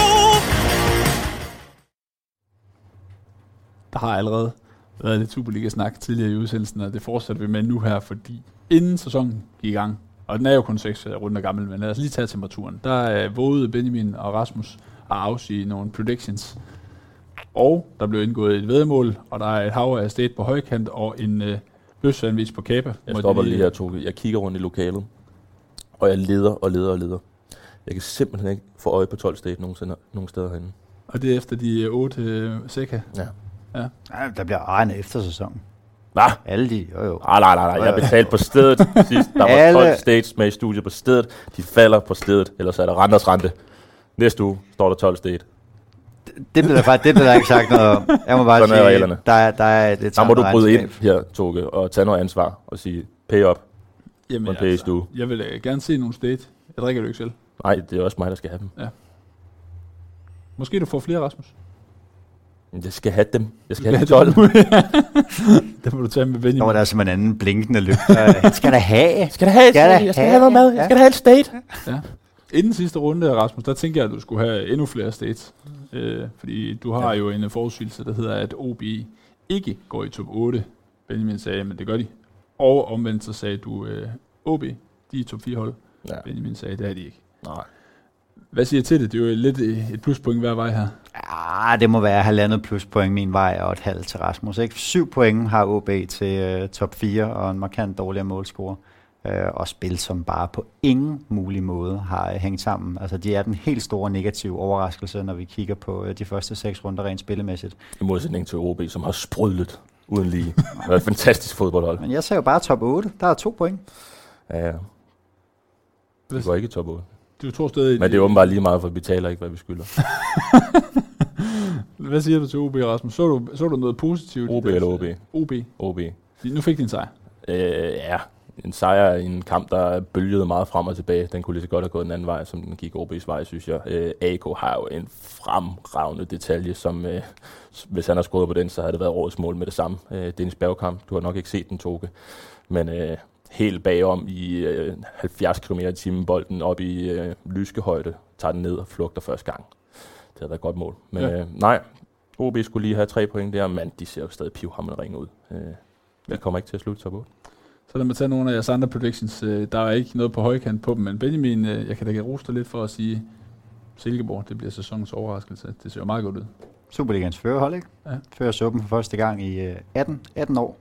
Der har allerede været lidt Superliga-snak tidligere i udsendelsen, og det fortsætter vi med nu her, fordi inden sæsonen gik i gang, og den er jo kun 6 runder gammel, men lad os lige tage temperaturen. Der vågede Benjamin og Rasmus at afsige nogle predictions, og der blev indgået et væddemål, og der er et hav af state på højkant og en bøssandwich på kæbe. Jeg stopper lige her, Toge. Jeg kigger rundt i lokalet, og jeg leder. Jeg kan simpelthen ikke få øje på 12 state nogen steder herinde. Og det er efter de 8 sækker? Ja. Ja, der bliver en eftersæson. Hvad? Alle de, jo. Nej. Jeg betalte på stedet sidst. Der var 12 states med i studiet på stedet. De falder på stedet, ellers er der renters rente. Næste uge står der 12 state. Det bliver der ikke sagt noget om. Jeg må bare sådan sige, reglerne. Der er det. Der må du bryde ind her, Toge, og tage noget ansvar og sige, pay up. Jamen altså, jeg vil gerne se nogle state. Jeg drikker det ikke selv. Nej, det er også mig, der skal have dem. Ja. Måske du får flere, Rasmus. Jeg skal have dem. Jeg skal have 12. Det må du tage med Benjamin. Der var der simpelthen en anden blinkende lygte. Skal der have? Jeg skal have noget mad. Jeg skal have et state. Ja. Inden sidste runde, Rasmus, der tænker jeg, at du skulle have endnu flere states. Fordi du har jo en forudsigelse, der hedder, at OB ikke går i top 8. Benjamin sagde, men det gør de. Og omvendt så sagde du, OB, de er top 4 hold. Ja. Benjamin sagde, det er de ikke. Nej. Hvad siger til det? Det er jo lidt et pluspoint hver vej her. Ja, det må være 1,5 pluspoint min vej, og 1,5 til Rasmus. Ikke? 7 point har OB til top 4, og en markant dårligere målscore. Og spil, som bare på ingen mulig måde har hængt sammen. Altså, de er den helt store negative overraskelse, når vi kigger på de første 6 runder rent spillemæssigt. I modsætning til OB, som har sprudlet uden lige. Det er et fantastisk fodboldhold. Men jeg sagde jo bare top 8. Der er 2 point. Ja. Det går ikke i top 8. Du tror stadig... Men det er åbenbart lige meget, for vi betaler ikke, hvad vi skylder. Hvad siger du til OB, Rasmus? Så du noget positivt? OB eller OB? OB. OB. Nu fik de en sejr. Ja, en sejr i en kamp, der bølgede meget frem og tilbage. Den kunne lige så godt have gået den anden vej, som den gik OB's vej, synes jeg. AK har jo en fremragende detalje, som hvis han har skåret på den, så havde det været årets mål med det samme. Dennis Bergkamp, du har nok ikke set den, Toge. Men helt bagom i 70 km/t bolden op i lyskehøjde, tager den ned og flugter første gang. Det havde været et godt mål. Men nej, OB skulle lige have 3 point der, men de ser jo stadig pivhamrende ringe ud. Vi kommer ikke til at slutte top 8. Så lad mig tage nogle af jeres andre predictions. Der er ikke noget på højkant på dem, men Benjamin, jeg kan da rose dig lidt for at sige, Silkeborg, det bliver sæsonens overraskelse. Det ser jo meget godt ud. Superligans førerhold, ikke? Ja. Fører suppen for første gang i 18 år.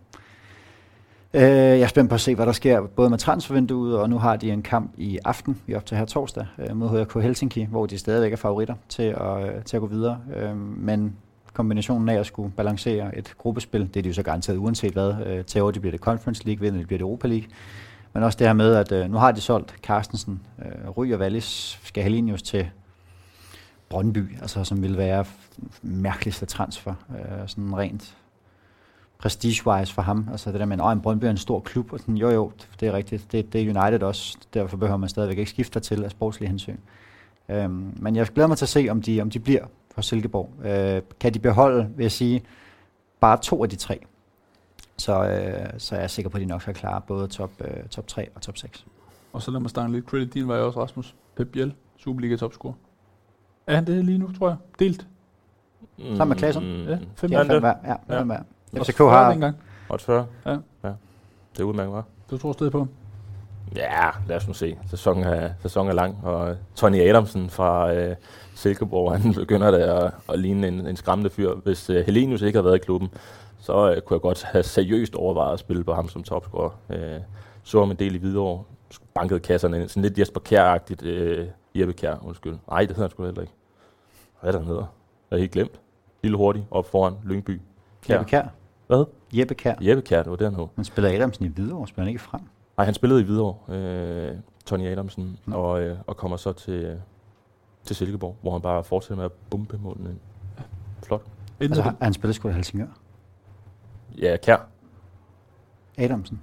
Jeg er spændt på at se, hvad der sker både med transfervinduet, og nu har de en kamp i aften, vi er op til her torsdag, mod HK Helsinki, hvor de stadigvæk er favoritter til at gå videre. Men kombinationen af at skulle balancere et gruppespil, det er de jo så garanteret uanset hvad. Til år, det bliver det Conference League, vinder det bliver det Europa League. Men også det her med, at nu har de solgt Carstensen, Ry og Wallis, skal Helenius til Brøndby, altså som vil være mærkeligste transfer, sådan rent prestige-wise for ham. Altså det der med, en Brøndby er en stor klub, og sådan, jo, det er rigtigt. Det er United også, derfor behøver man stadigvæk ikke skifte til af sportslige hensyn. Men jeg glæder mig til at se, om de bliver for Silkeborg. Kan de beholde, vil jeg sige, bare 2 af de 3. Så er jeg sikker på, at de nok skal klare både top 3 og top 6. Og så lad mig stange lidt credit. Din var jo også Rasmus. Pep Biel, Superliga topscorer. Er han det lige nu, tror jeg? Delt? Sammen med Claesson? Ja, 5 hver. Ja. FCK har... Odds 40? Ja. Det er udmærket, hva'? Du tror stadig på? Ja, lad os nu se. Sæsonen er lang, og Tony Adamsen fra Silkeborg, han begynder da at ligne en skræmmende fyr. Hvis Helenius ikke havde været i klubben, så kunne jeg godt have seriøst overvejet at spille på ham som topscorer. Så ham en del i Hvidovre, bankede kasserne ind, sådan lidt Jesper Kjær-agtigt. Jeppe Kjær, undskyld. Nej, det hedder han sgu heller ikke. Hvad er der hedder? Jeg har helt glemt. Lille hurtigt, op foran Lyngby. Jeppe Kjær. Hvad? Jeppe Kjær, det var det, han hed. Han spiller Adamsen i Hvidovre, spiller han ikke frem? Nej, han spillede i Hvidovre, Tony Adamsen, og kommer så til Silkeborg, hvor han bare fortsætter med at bombe målene ind. Flot. Altså, han spiller sgu da Helsingør. Ja, Kjær. Adamsen.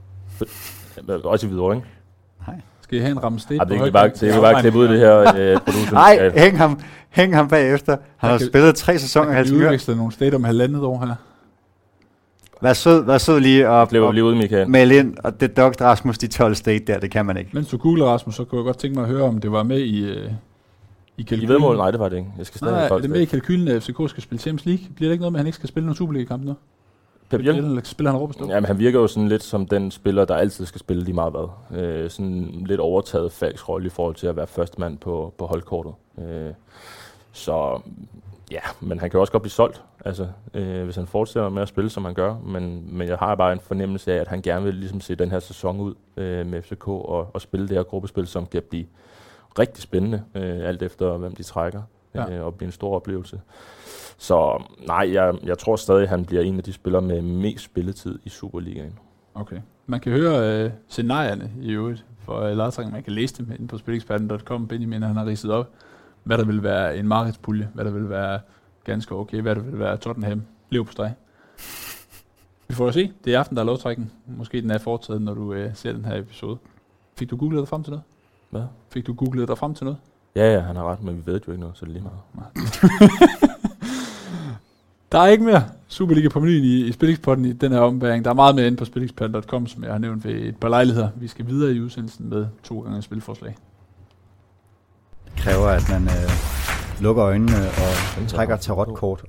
Også i Hvidovre, ikke? Nej. Skal I have en rammested? Det kan bare klippe ud det her producer. Nej, hæng ham bagefter. Han har spillet 3 sæsoner i Helsingør. Jeg kan udveksle nogle steder om 1,5 år her. Vær sød lige og melde ind, og det dugt Rasmus, de 12 state der, det kan man ikke. Mens du googler, Rasmus, så kunne jeg godt tænke mig at høre, om det var med i kalkylen. I vedmål? Nej, det var det ikke. Jeg skal nej, er det med i kalkylen, at FCK skal spille Champions League? Bliver det ikke noget med, at han ikke skal spille nogen Superliga-kamp nu? Eller spiller han Råbestå? Jamen, han virker jo sådan lidt som den spiller, der altid skal spille lige meget hvad. Sådan lidt overtaget Falks rolle i forhold til at være første mand på holdkortet. Så ja, men han kan også godt blive solgt, altså, hvis han fortsætter med at spille, som han gør. Men jeg har bare en fornemmelse af, at han gerne vil ligesom se den her sæson ud med FCK og spille det her gruppespil, som kan blive rigtig spændende, alt efter hvem de trækker, og blive en stor oplevelse. Så nej, jeg tror stadig, at han bliver en af de spillere med mest spilletid i Superligaen. Okay. Man kan høre scenarierne i øvrigt for lodtrækning. Man kan læse dem inde på spileksperten.com. Benjamin, han har ridset op, hvad der vil være en markedspulje, hvad der vil være ganske okay, hvad der vil være Tottenham, lev på streg. Vi får at se. Det er aften, der er lodtrækning. Måske den er foretaget, når du ser den her episode. Fik du googlet dig frem til noget? Hvad? Fik du googlet dig frem til noget? Ja, han har ret, men vi ved jo ikke noget, så det er lige meget. Der er ikke mere Superliga på menuen i Spillingspodden i den her ombæring. Der er meget mere inde på spileksperten.com, som jeg har nævnt ved et par lejligheder. Vi skal videre i udsendelsen med 2 gange spilforslag. Det kræver, at man lukker øjnene og trækker tarotkort.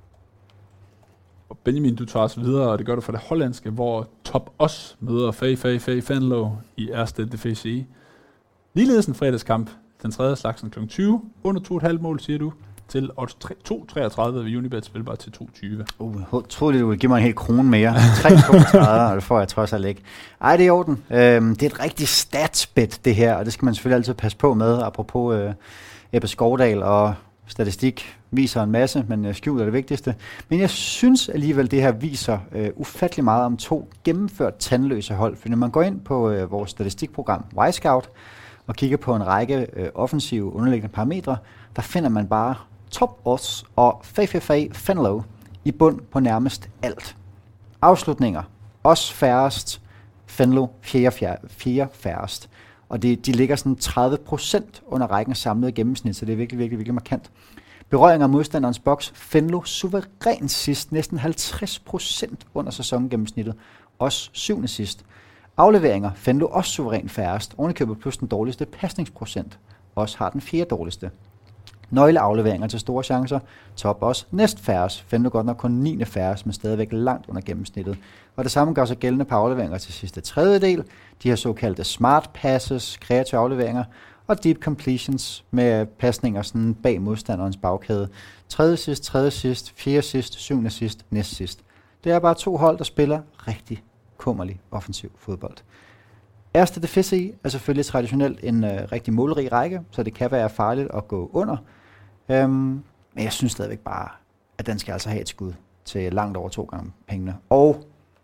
Og Benjamin, du tager os videre, og det gør du for det hollandske, hvor Top Os møder Fay Fanlo i Ersted DFC. Ligeledes en fredagskamp, den tredje slagsen kl. 20, under 2,5 mål, siger du, til odds 2,33 ved Unibet, spilbar til 2,20. Troede du ville give mig en hel krone mere. 3,32, og det får jeg trods alt ikke. Ej, det er i orden. Det er et rigtig statsbet, det her, og det skal man selvfølgelig altid passe på med, apropos Ebbe Skovdal og statistik viser en masse, men skjul er det vigtigste. Men jeg synes alligevel, det her viser ufattelig meget om 2 gennemført tandløse hold. For når man går ind på vores statistikprogram Y-Scout og kigger på en række offensive underliggende parametre, der finder man bare top odds og FFA Fenlo i bund på nærmest alt. Afslutninger, også færrest, Fenlo fjerde færrest. Og de ligger sådan 30% under rækkens samlede gennemsnit, så det er virkelig, virkelig, virkelig markant. Berøring af modstanderens boks, Fenlo suverænt sidst, næsten 50% under sæsongennemsnittet, også 7. sidst. Afleveringer, Fenlo også suverænt færrest, ovenikøbet plus den dårligste pasningsprocent, også har den 4. dårligste. Nøgleafleveringer til store chancer, top også næst færrest, Fenlo godt nok kun 9. færrest, men stadigvæk langt under gennemsnittet. Og det samme gør sig gældende på afleveringer til sidste tredjedel, de her såkaldte smart passes, kreative afleveringer, og deep completions med pasninger sådan bag modstanderens bagkæde. 3. sidst, 4. sidst, 7. sidst, næst sidst. Det er bare 2 hold, der spiller rigtig kummerlig offensiv fodbold. Erste Defensive er selvfølgelig traditionelt en rigtig målrig række, så det kan være farligt at gå under. Men jeg synes stadigvæk bare, at den skal altså have et skud til langt over 2 gange pengene. Og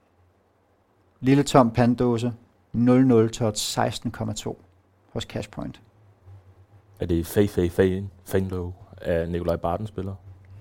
lille tom panddåse, 0-0 til 16,2 hos Cashpoint. Er det Fenlo af Nikolaj Barden spiller?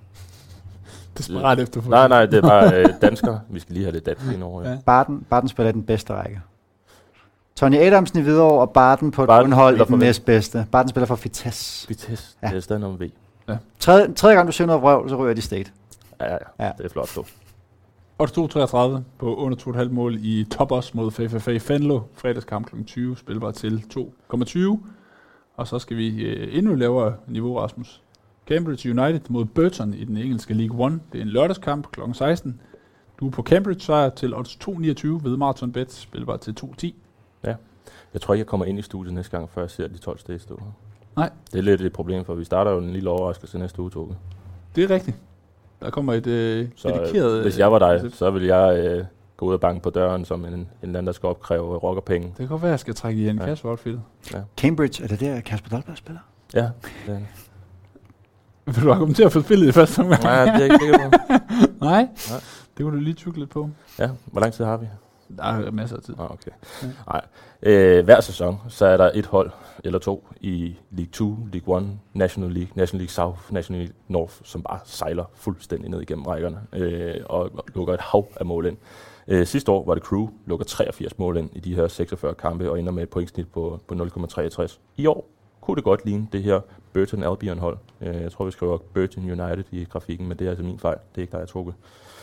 Desperat efter. Nej, det er bare dansker. Vi skal lige have det dansk ind over. Ja. Barden spiller den bedste række. Tony Adamsen i Hvidovre og Barden på et undhold i den næstbedste. Barden spiller for Vitesse. Vitesse, ja. Det er stadig noget med V. Ja. Tredje gang du ser noget vrøvl, så ryger de state. Ja, det er flot stå. Odds 2,33 på under 2,5 mål i top odds mod FFA Fenlo. Fredagskamp kl. 20, spilbar til 2,20. Og så skal vi endnu lavere niveau, Rasmus. Cambridge United mod Burton i den engelske League One. Det er en lørdagskamp kl. 16. Du er på Cambridge sejr til odds 2,29 ved Marathon Bet, spilbar til 2,10. Ja, jeg tror ikke, jeg kommer ind i studiet næste gang, før jeg ser de 12 steder stå. Nej. Det er lidt et problem, for vi starter jo en lille overraskelse næste uge, Toge. Det er rigtigt. Der kommer et dedikeret... Hvis jeg var dig, så ville jeg gå ud og banke på døren som en anden, der skal opkræve rockerpenge. Det kan godt være, at jeg skal trække i en Kasper outfit. Ja. Cambridge, er det der Kasper Dolberg spiller? Ja. Det. Vil du argumentere for spillet i første omgang? Nej, det er ikke sikker på. Nej? Det kunne du lige tygge lidt på. Ja, hvor lang tid har vi? Der er masser af tid. Okay. Nej. Hver sæson, så er der et hold eller 2 i League 2, League 1, National League South, National League North, som bare sejler fuldstændig ned igennem rækkerne og lukker et hav af mål ind. Sidste år var det Crew, lukker 83 mål ind i de her 46 kampe og ender med et pointsnit på 0,63. I år kunne det godt ligne det her Burton Albion hold. Jeg tror, vi skriver Burton United i grafikken, men det er altså min fejl. Det er ikke der, jeg trukker.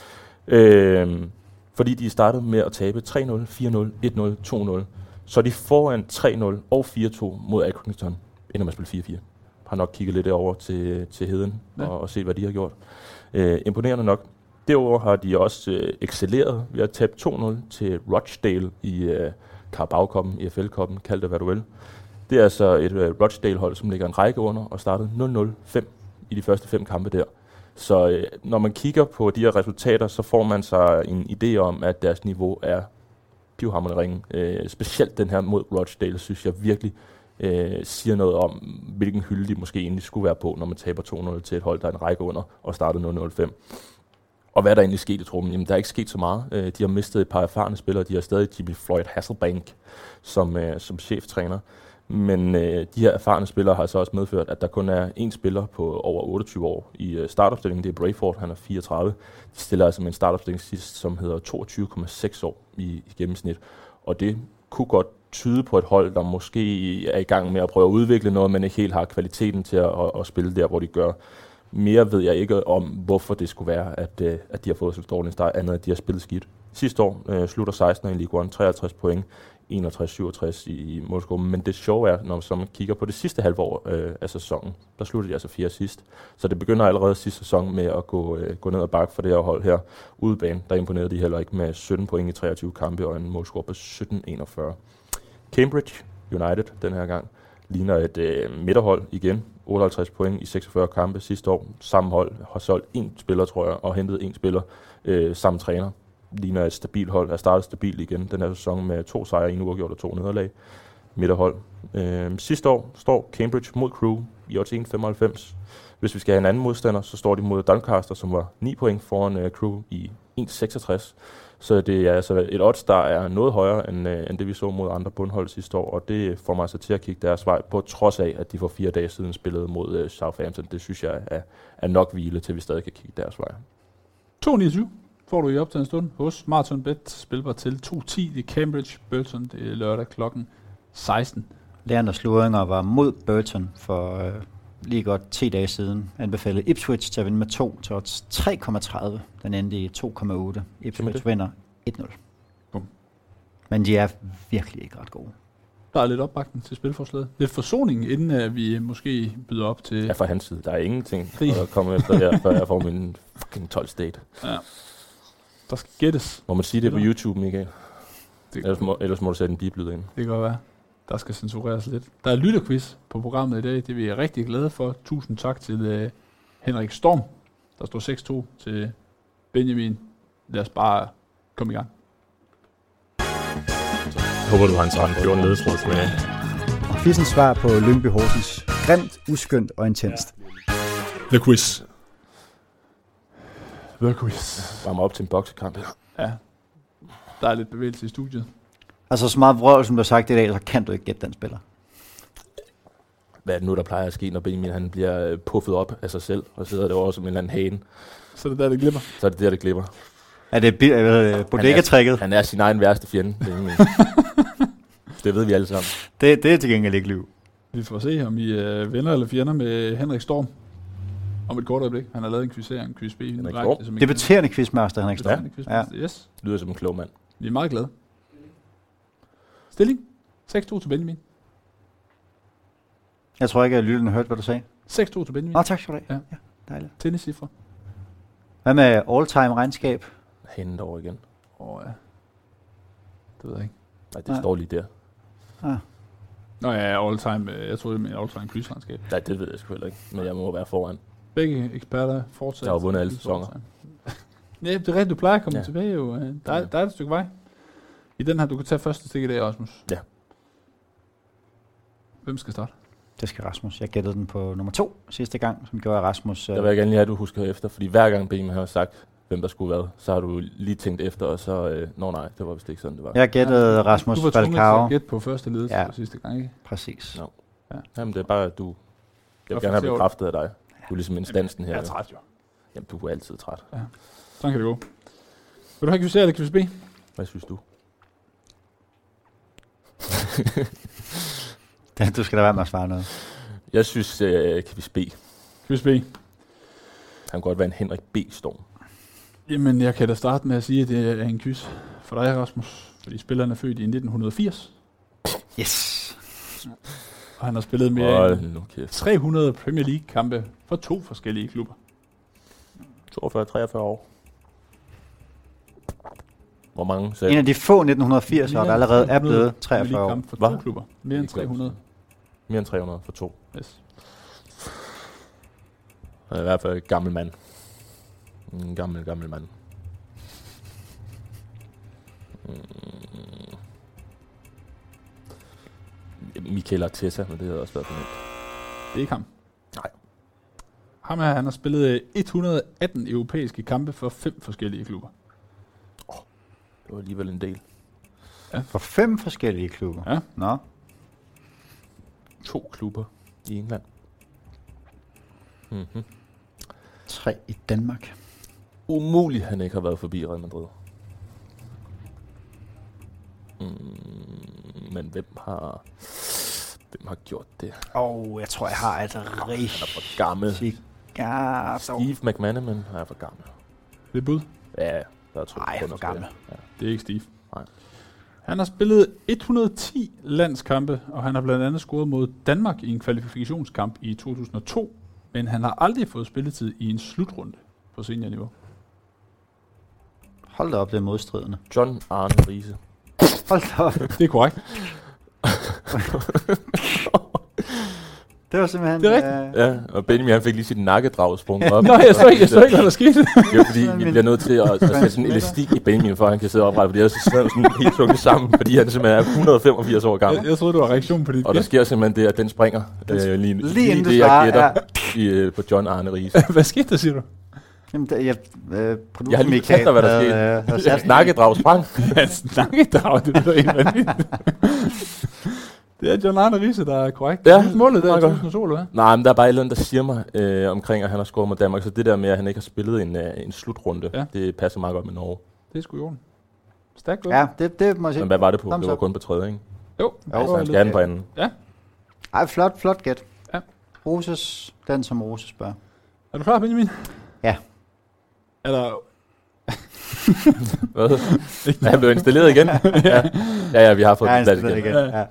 Fordi de startede med at tabe 3-0, 4-0, 1-0, 2-0. Så de foran 3-0 og 4-2 mod Accrington, ender med at spille 4-4. Har nok kigget lidt over til Heden og set, hvad de har gjort. Imponerende nok. Derover har de også excelleret. Vi har tabt 2-0 til Rochdale i Carabao-koppen, EFL-koppen, kald det hvad du vil. Det er altså et Rochdale-hold, som ligger en række under og startede 0-0-5 i de første 5 kampe der. Så når man kigger på de her resultater, så får man sig en idé om, at deres niveau er pivhamrende ringe. Specielt den her mod Rochdale, synes jeg virkelig siger noget om, hvilken hylde de måske egentlig skulle være på, når man taber 2-0 til et hold, der er en række under og startede 0-0-5. Og hvad er der egentlig sket i truppen? Jamen, der er ikke sket så meget. De har mistet et par erfarne spillere. De har stadig Jimmy Floyd Hasselbank som cheftræner. Men de her erfarne spillere har så også medført, at der kun er én spiller på over 28 år i startopstillingen. Det er Brayford, han er 34. De stiller altså med en startopstilling sidst, som hedder 22,6 år i gennemsnit. Og det kunne godt tyde på et hold, der måske er i gang med at prøve at udvikle noget, men ikke helt har kvaliteten til at spille der, hvor de gør. Mere ved jeg ikke om, hvorfor det skulle være, at de har fået så dårlig en start, andet at de har spillet skidt. Sidste år slutter 16 i League 1, 53 point. 61-67 i målscoren, men det sjove er, når man kigger på det sidste halvår af sæsonen, der sluttede de altså 4 sidst. Så det begynder allerede sidste sæson med at gå ned og bakke for det her hold her. Udebane, der imponerede de heller ikke med 17 point i 23 kampe og en målscore på 17-41. Cambridge United den her gang ligner et midterhold igen. 58 point i 46 kampe sidste år. Samme hold har solgt en spiller, tror jeg, og hentet en spiller. Samme træner. Ligner et stabilt hold. Er startet stabilt igen den her sæson med 2 sejre, 1 uafgjort og 2 nederlag. Midterhold. Sidste år står Cambridge mod Crewe i odds 1,95. Hvis vi skal have en anden modstander, så står de mod Doncaster, som var 9 point foran Crewe i 1,66. Så det er altså et odds, der er noget højere end det, vi så mod andre bundhold sidste år, og det får mig altså til at kigge deres vej, på trods af, at de for 4 dage siden spillede mod Southampton. Det synes jeg er nok hvile til, vi stadig kan kigge deres vej. 2,29 får du i op til en stund hos Marathon Bet. Spilbar til 2.10 i Cambridge Burton. Det er lørdag klokken 16. Leander Sluringer var mod Burton for lige godt 10 dage siden. Anbefalede Ipswich til at vinde med 2 til odds 3,30. Den endte i 2,8. Ipswich vinder 1-0. Men de er virkelig ikke ret gode. Der er lidt opbakning til spilforslaget. Lidt forsoning, inden vi måske byder op til... Ja, fra hans side. Der er ingenting at komme efter her, før jeg får min fucking 12 state. Ja. Der skal gættes. Må man sige det på YouTube, Michael? Ellers må du sætte en biblyd ind. Det kan godt være. Der skal censureres lidt. Der er lytterquiz på programmet i dag. Det er vi rigtig glade for. Tusind tak til Henrik Storm. Der står 6-2 til Benjamin. Lad os bare komme i gang. Jeg håber, du har en sådan 14 ledetråd med. Quizens svar på Lyngby Horsens. Grimt, uskyndt og intenst. The quiz. The quiz. Varmer op til en boksekamp her. Ja. Der er lidt bevægelse i studiet. Altså så meget vrøvl, som du har sagt i dag, så kan du ikke gætte den spiller. Hvad er det nu, der plejer at ske, når Benjamin han bliver puffet op af sig selv, og sidder derovre som en eller anden hane? Så er det der, det glipper. Så er det der, det glipper. Er det bodega-tricket? Han er sin egen værste fjende, Benjamin. Det ved vi alle sammen. Det er til gengæld ikke liv. Vi får se, om I er venner eller fjender med Henrik Storm. Om et kort øjeblik. Han har lavet en quiz B. Debuterende quizmaster, Henrik Storm. Ja. Yes. Lyder som en klog mand. Vi er meget glade. Stilling. 6-2 til Benjamin. Jeg tror ikke, at lytterne hørte, hvad du sagde. 6-2 til Benjamin. Nå, tak skal du have. Ja. Dejligt. Tenniscifre. Hvad med all-time regnskab? Hændet over igen. Ja. Det ved jeg ikke. Nej, det står lige der. Nå ja, all-time. Jeg troede, det med all-time quizregnskab. Nej, det ved jeg sgu heller ikke. Men jeg må være foran. Begge eksperter fortsat. Der har vundet alle sæsoner. Ja, det er rigtigt. Du plejer at komme tilbage jo. Der er et stykke vej. I den her, du kan tage første stik i dag, Rasmus. Ja. Hvem skal starte? Det skal Rasmus. Jeg gættede den på nummer 2 sidste gang, som gjorde Rasmus. Der vil jeg gerne lige have, at du husker efter, fordi hver gang Benjamin har sagt, hvem der skulle være, så har du lige tænkt efter, og så, nej, det var vist ikke sådan, det var. Jeg gættede Rasmus Falcao. Du var tvunget til at gætte på første ledelse sidste gang, ikke? Præcis. No. Ja. Jamen, det er bare, at du... Jeg vil gerne have bekræftet af dig. Du er ligesom instansen her. Jeg er træt, jo. Jamen, du er altid træt. Ja. Sådan kan det gå. Vil du have quiz A eller quiz B? Hvad synes du? Du skal da være med at svare noget. Jeg synes, quiz B. Quiz B. Han kan godt være en Henrik B. Storm. Jamen, jeg kan da starte med at sige, at det er en quiz for dig, Rasmus. Fordi spilleren er født i 1980. Yes! Og han har spillet mere end 300 Premier League-kampe for 2 forskellige klubber. 42-43 år. Hvor mange selv? En af de få 1980'ere, der allerede er blevet 43 år. For 2 klubber. Mere end 300. Mere end 300 for 2. Yes. Han er i hvert fald en gammel mand. En gammel mand. Mikel Arteta, men det havde også været for nemt. Det er ikke ham. Nej. Ham her, han har spillet 118 europæiske kampe for 5 forskellige klubber. Det var alligevel en del. Ja. For 5 forskellige klubber? Ja. Nå. 2 klubber i England. 3 i Danmark. Umuligt, han ikke har været forbi Real Madrid. Men hvem har gjort det? Jeg tror, jeg har et rigtig... Han er for gammel. Steve McManaman er for gammel. Det er bud? Ja, der er 2 Nej, for gammel. Ja. Det er ikke Steve. Nej. Han har spillet 110 landskampe, og han har blandt andet scoret mod Danmark i en kvalifikationskamp i 2002, men han har aldrig fået spilletid i en slutrunde på seniorniveau. Hold da op, det er modstridende. John Arne Riise. Hold da op. Det er korrekt. Det var simpelthen... Det er rigtigt. Ja, og Benjamin han fik lige sit nakkedrag sprunget op. Nå, jeg så ikke, hvad der skete. Det er fordi, vi bliver nødt til at sætte sådan en elastik i Benjamin, for at han kan sidde oprettet, fordi ellers så sidder sådan helt sunket sammen, fordi han simpelthen er 185 år gammel. Jeg troede, det var reaktion på dit Og der sker simpelthen det, at den springer lige inden det, jeg gætter på John Arne Riise. Hvad skete der, siger du? Jamen, Jeg har lige sagt dig, hvad der skete. Nakkedrag sprang. Hans nakkedrag, det ved jeg ikke. Det er John Arne Riise, der er korrekt. Ja, Målet der meget i godt. 2002, eller hvad? Nej, men der er bare et eller andet, der siger mig omkring, at han har scoret mod Danmark. Så det der med, at han ikke har spillet en slutrunde, det passer meget godt med Norge. Det er sgu i orden. Stærkt gået. Ja, det må jeg sige. Men hvad var det på? Thumbs Det var up. kun på tredje, ikke? Jo. Altså, han skal have den på anden. Ja. Ej, flot gæt. Ja. Roses, den som Roses spørger. Er du klar, Benjamin? Ja. Er der... Hvad? Er han blevet installeret igen? Ja, vi har fået den plads igen. Ja.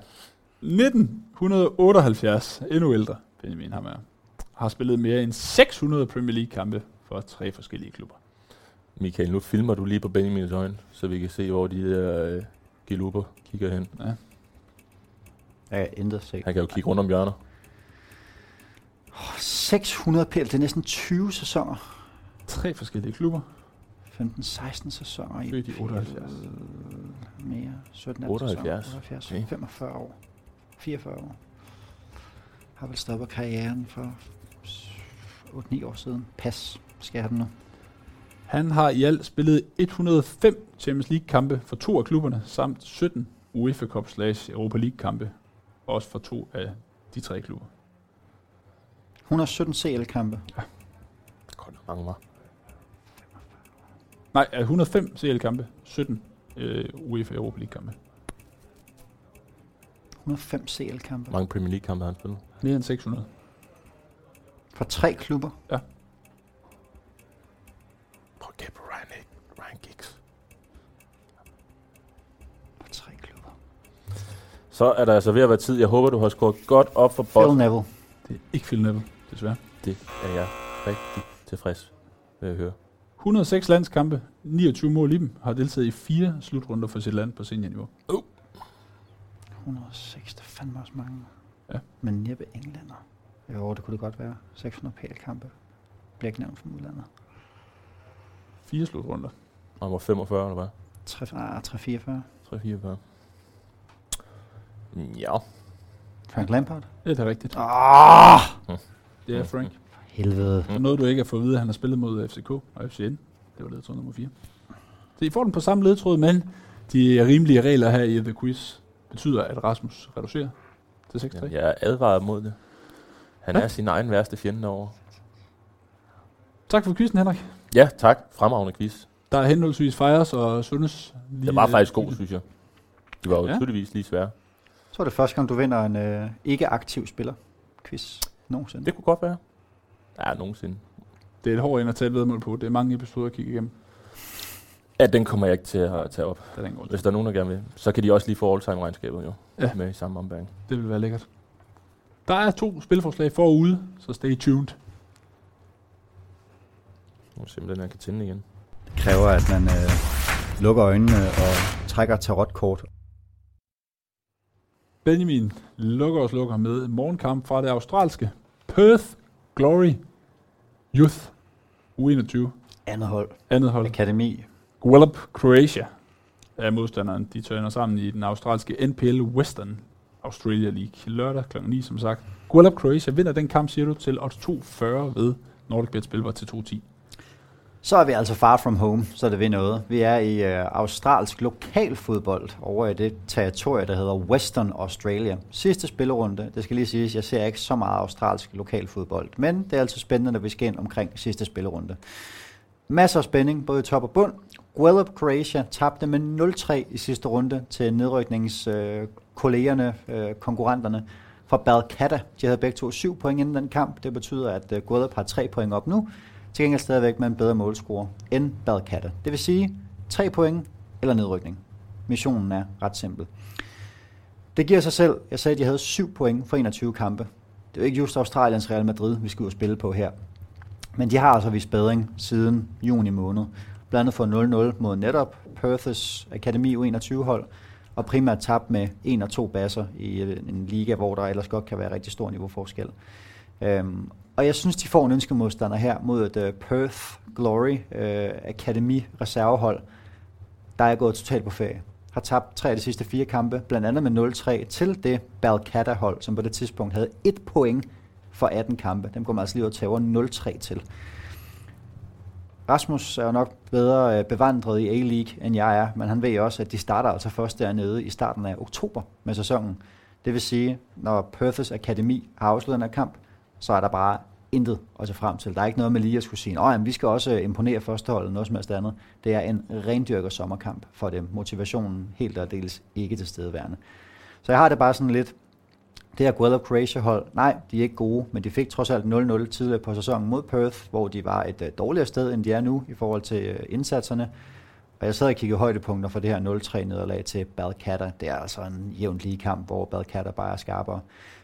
1978, endnu ældre, Benjamin Hammer, har spillet mere end 600 Premier League-kampe for 3 forskellige klubber. Michael, nu filmer du lige på Benjamins øjne, så vi kan se, hvor de der geluber kigger hen. Ja. Ja, intet set. Han kan jo kigge rundt om hjørner. 600 PL, det er næsten 20 sæsoner. 3 forskellige klubber. 15-16 sæsoner i Født i 78. mere. 17 78. 78. Okay. 45 år. 44 år. Har vel stoppet karrieren for 8-9 år siden. Pas. Skal jeg have den nu? Han har i alt spillet 105 Champions League-kampe for 2 af klubberne, samt 17 UEFA Cup/Europa League-kampe, også for 2 af de 3 klubber. 117 CL-kampe. Godt nok mange, var. Nej, 105 CL-kampe, 17 UEFA Europa League-kampe. 105 CL-kampe. Mange Premier League-kampe har han spillet. Mere end 600. For 3 klubber. Ja. Prøv at gætte på Ryan Giggs. For 3 klubber. Så er der altså ved at være tid. Jeg håber, du har scoret godt op for Phil bolden. Neville. Det er ikke Phil Neville, desværre. Det er jeg rigtig tilfreds ved at høre. 106 landskampe, 29 mål i dem, har deltaget i 4 slutrunder for sit land på seniorniveau. 106, det fandme også mange. Ja. Men næppe englænder. Jo, det kunne det godt være. 600 PL-kampe. Bliver ikke nævnt fra udlandet. 4 slutrunder. Og han var 45, eller hvad? 344. 344. Ja. Frank Lampard. Ja, det er rigtigt. Det er Frank. Helvede. Det er noget, du ikke har fået at vide, at han har spillet mod FCK og FCN. Det var ledetråd nummer 4. Så I får den på samme ledetråd, men de rimelige regler her i The Quiz betyder, at Rasmus reducerer til 6-3. Jeg er advaret mod det. Han Ja. er sin egen værste fjende derovre. Tak for quizzen, Henrik. Ja, tak. Fremragende quiz. Der er henholdsvis Fejers og Sundes. Det var faktisk god, synes jeg. Det var jo Ja. tydeligvis lige svære. Så er det første gang, du vinder en ikke-aktiv spiller. Quiz. Nogensinde. Det kunne godt være. Ja, nogensinde. Det er et hårdt ind at tage et vedmål på. Det er mange episoder at kigge igennem. Ja, den kommer jeg ikke til at tage op. Det er den grund. Hvis der er nogen, der gerne vil, så kan de også lige få all-time-regnskabet jo. Ja. Med i samme ombæring. Det vil være lækkert. Der er 2 spilforslag forude, så stay tuned. Nu ser vi, den her kan tænde igen. Det kræver, at man lukker øjnene og trækker tarotkort. Benjamin lukker med morgenkamp fra det australske Perth Glory Youth U21. Andet hold. Andet hold. Akademi. Guelph, Croatia er modstanderen. De tørner sammen i den australske NPL Western Australia League lørdag kl. 9, som sagt. Guelph, Croatia vinder den kamp, siger du, til odds 2,40 ved NordicBet spilbar til 2,10. Så er vi altså far from home, så det vil noget. Vi er i australsk lokalfodbold over i det territorie, der hedder Western Australia. Sidste spillerunde, det skal lige siges, jeg ser ikke så meget australsk lokalfodbold, men det er altså spændende, når vi skal ind omkring sidste spillerunde. Masser af spænding, både i top og bund. Guelph, Croatia tabte med 0-3 i sidste runde til nedrykningskollegerne, konkurrenterne fra Balcatta. De havde begge 2 7 point inden den kamp. Det betyder, at Guelph har 3 point op nu. Til gengæld stadigvæk med en bedre målscore end Balcatta. Det vil sige 3 point eller nedrykning. Missionen er ret simpel. Det giver sig selv. Jeg sagde, at de havde 7 point for 21 kampe. Det er jo ikke just Australiens Real Madrid, vi skal ud og spille på her. Men de har altså vist bedring siden juni måned. Blandt andet for 0-0 mod netop Perth's Akademi U21-hold. og primært tabt med 1 og 2 basser i en liga, hvor der ellers godt kan være rigtig stor niveauforskel. Og jeg synes, de får en ønskemodstander her mod et Perth Glory Akademi reservehold, der er gået totalt på ferie. Har tabt 3 af de sidste 4 kampe, blandt andet med 0-3 til det Balcatta-hold, som på det tidspunkt havde 1 point for 18 kampe. Dem går man altså lige ud og tager 0-3 til. Rasmus er jo nok bedre bevandret i A-League, end jeg er, men han ved også, at de starter altså først dernede i starten af oktober med sæsonen. Det vil sige, når Perth's Akademi har afsluttet den her kamp, så er der bare intet at se frem til. Der er ikke noget med lige at skulle sige, at vi skal også imponere førsteholdet eller noget som helst andet. Det er en rendyrker sommerkamp for dem. Motivationen helt og dels ikke tilstedeværende. Så jeg har det bare sådan lidt, det her Guelph Croatia-hold, nej, de er ikke gode, men de fik trods alt 0-0 tidligere på sæsonen mod Perth, hvor de var et dårligere sted, end de er nu i forhold til indsatserne. Og jeg sad og kiggede højdepunkter for det her 0-3 nederlag til Balcatta. Det er altså en jævn lige kamp, hvor Balcatta bare er skarpere.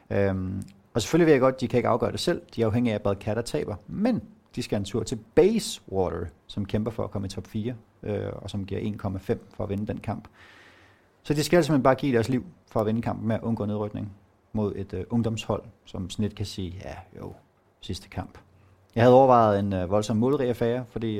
Og selvfølgelig ved jeg godt, de kan ikke afgøre det selv. De er afhængige af, at Balcatta taber. Men de skal en tur til Bayswater, som kæmper for at komme i top 4, og som giver 1,5 for at vinde den kamp. Så de skal simpelthen bare give deres liv for at vinde kampen med at undgå nedrykning mod et ungdomshold, som sådan lidt kan sige, sidste kamp. Jeg havde overvejet en voldsom målrig affære, fordi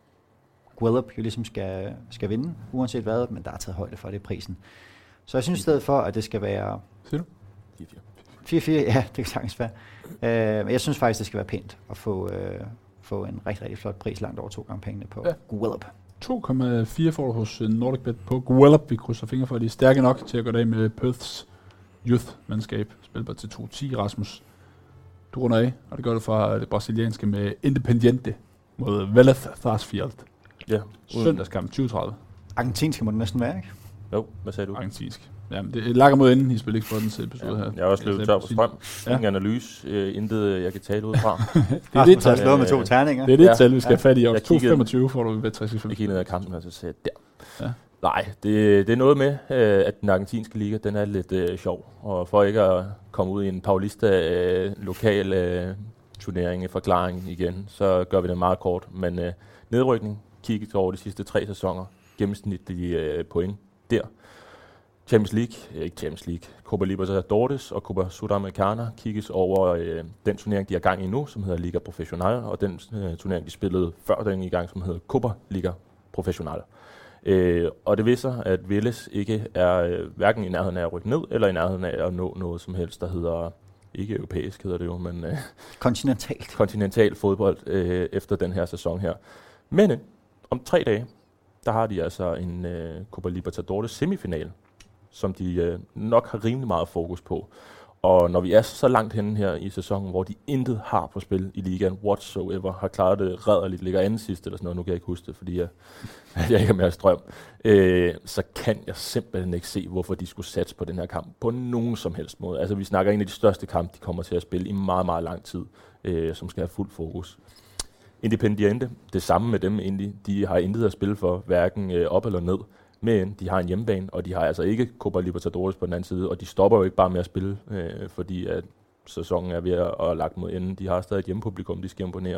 Guelph jo ligesom skal vinde, uanset hvad, men der er taget højde for det prisen. Så jeg synes i stedet for, at det skal være... Siger du? 4-4, ja, det kan sagtens være. Men jeg synes faktisk, det skal være pænt at få en rigtig, rigtig flot pris langt over 2 gange pengene på Guelph. 2,4 får du hos NordicBet på Guelph. Vi krydser fingre for, at de er stærke nok til at gå af med Perths youth-mandskab. Spilbar til 2-10, Rasmus. Du runder af, og det gør du fra det brasilianske med Independiente mod Vélez Sarsfield. Ja. Søndagskamp 2030. Argentinsk må det næsten være, ikke? Jo, hvad sagde du? Argentinsk. Jamen, det lakker mod enden i Spilexportens episode her. Jeg har også løbet tør på strøm. Ingen analyse, intet jeg kan tale ud fra. Det er det tal. Slået med 2 terninger. Det er det tal, vi skal have fat i. Og 2,25 får du ved 365. Jeg kiggede ned af kampen, og så sagde jeg der. Ja. Nej, det er noget med, at den argentinske liga, den er lidt sjov. Og for ikke at komme ud i en Paulista lokal turnering i forklaringen igen, så gør vi det meget kort. Men nedrykning, kigget over de sidste 3 sæsoner, gennemsnitlige point der. Copa Libertadores og Copa Sudamericana kigges over den turnering, de har gang i nu, som hedder Liga Professional, og den turnering, de spillede før den i gang, som hedder Copa Liga Professional. Og det viser, at Vélez ikke er hverken i nærheden af at rykke ned, eller i nærheden af at nå noget som helst, der hedder, ikke europæisk hedder det jo, men kontinental fodbold efter den her sæson her. Men om 3 dage, der har de altså en Copa Libertadores semifinal, som de nok har rimelig meget fokus på. Og når vi er så langt henne her i sæsonen, hvor de intet har på spil i ligaen whatsoever, har klaret det rædderligt, ligger anden sidst eller sådan noget, nu kan jeg ikke huske det, fordi jeg ikke er mere strøm, så kan jeg simpelthen ikke se, hvorfor de skulle satse på den her kamp på nogen som helst måde. Altså vi snakker en af de største kampe, de kommer til at spille i meget, meget lang tid, som skal have fuld fokus. Independiente, det samme med dem egentlig, de har intet at spille for, hverken op eller ned. Men de har en hjemmebane, og de har altså ikke Copa Libertadores på den anden side, og de stopper jo ikke bare med at spille, fordi at sæsonen er ved at lagt mod enden. De har stadig et hjemmepublikum, de skal imponere.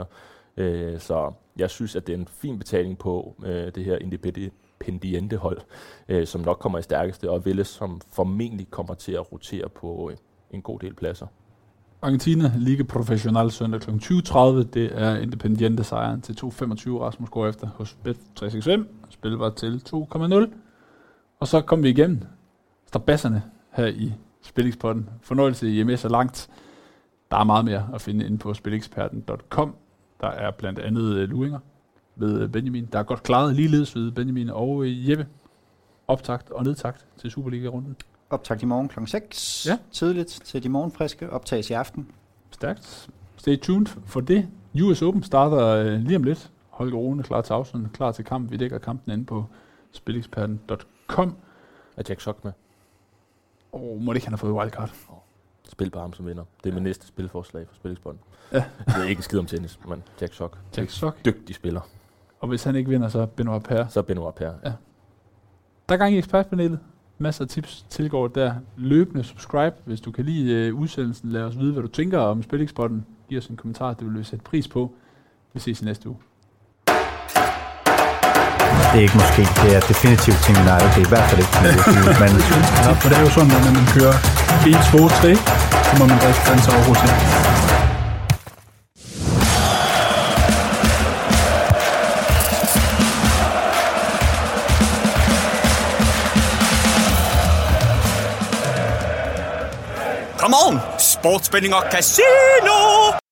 Så jeg synes, at det er en fin betaling på det her Independiente hold, som nok kommer i stærkeste, og Vélez, som formentlig kommer til at rotere på en god del pladser. Argentina, Liga Professional søndag kl. 20.30. Det er Independiente sejren til 2,25. Rasmus går efter hos Bet365. Spil var til 2,0. Og så kom vi igennem strabasserne her i Spilexperten. Fornøjelse i MS er langt. Der er meget mere at finde inde på spileksperten.com. Der er blandt andet luinger ved Benjamin. Der er godt klaret ligeledes ved Benjamin og Jeppe. Optakt og nedtakt til Superliga-runden. Optakt i morgen kl. 6. Ja. Tidligt til de morgenfriske. Optages i aften. Stærkt. Stay tuned for det. US Open starter lige om lidt. Holger Rune klar til afsnit, klar til kamp. Vi dækker kampen inde på spileksperten.com. Er Jack Sock med? Må det ikke han har fået wildcard? Spil på ham som vinder. Det er mit næste spilforslag for Spilexperten. Ja. Det er ikke en skid om tennis, men Jack Sock. Jack Sock. Dygtig spiller. Og hvis han ikke vinder, så Benoit Paire. Ja. Der er gang i ekspertpanelet. Masser af tips tilgår der. Løbende subscribe, hvis du kan lide udsendelsen. Lad os vide, hvad du tænker om Spilexperten. Giv os en kommentar, det vil vi sætte pris på. Vi ses i næste uge. det er ikke måske. Det er definitivt Team United. Det er i hvert fald ikke Team United. Men Ja, for det er jo sådan, at når man kører 1, 2, 3, så må man drikke danser over hotel. Come on! Sportsspilling og casino!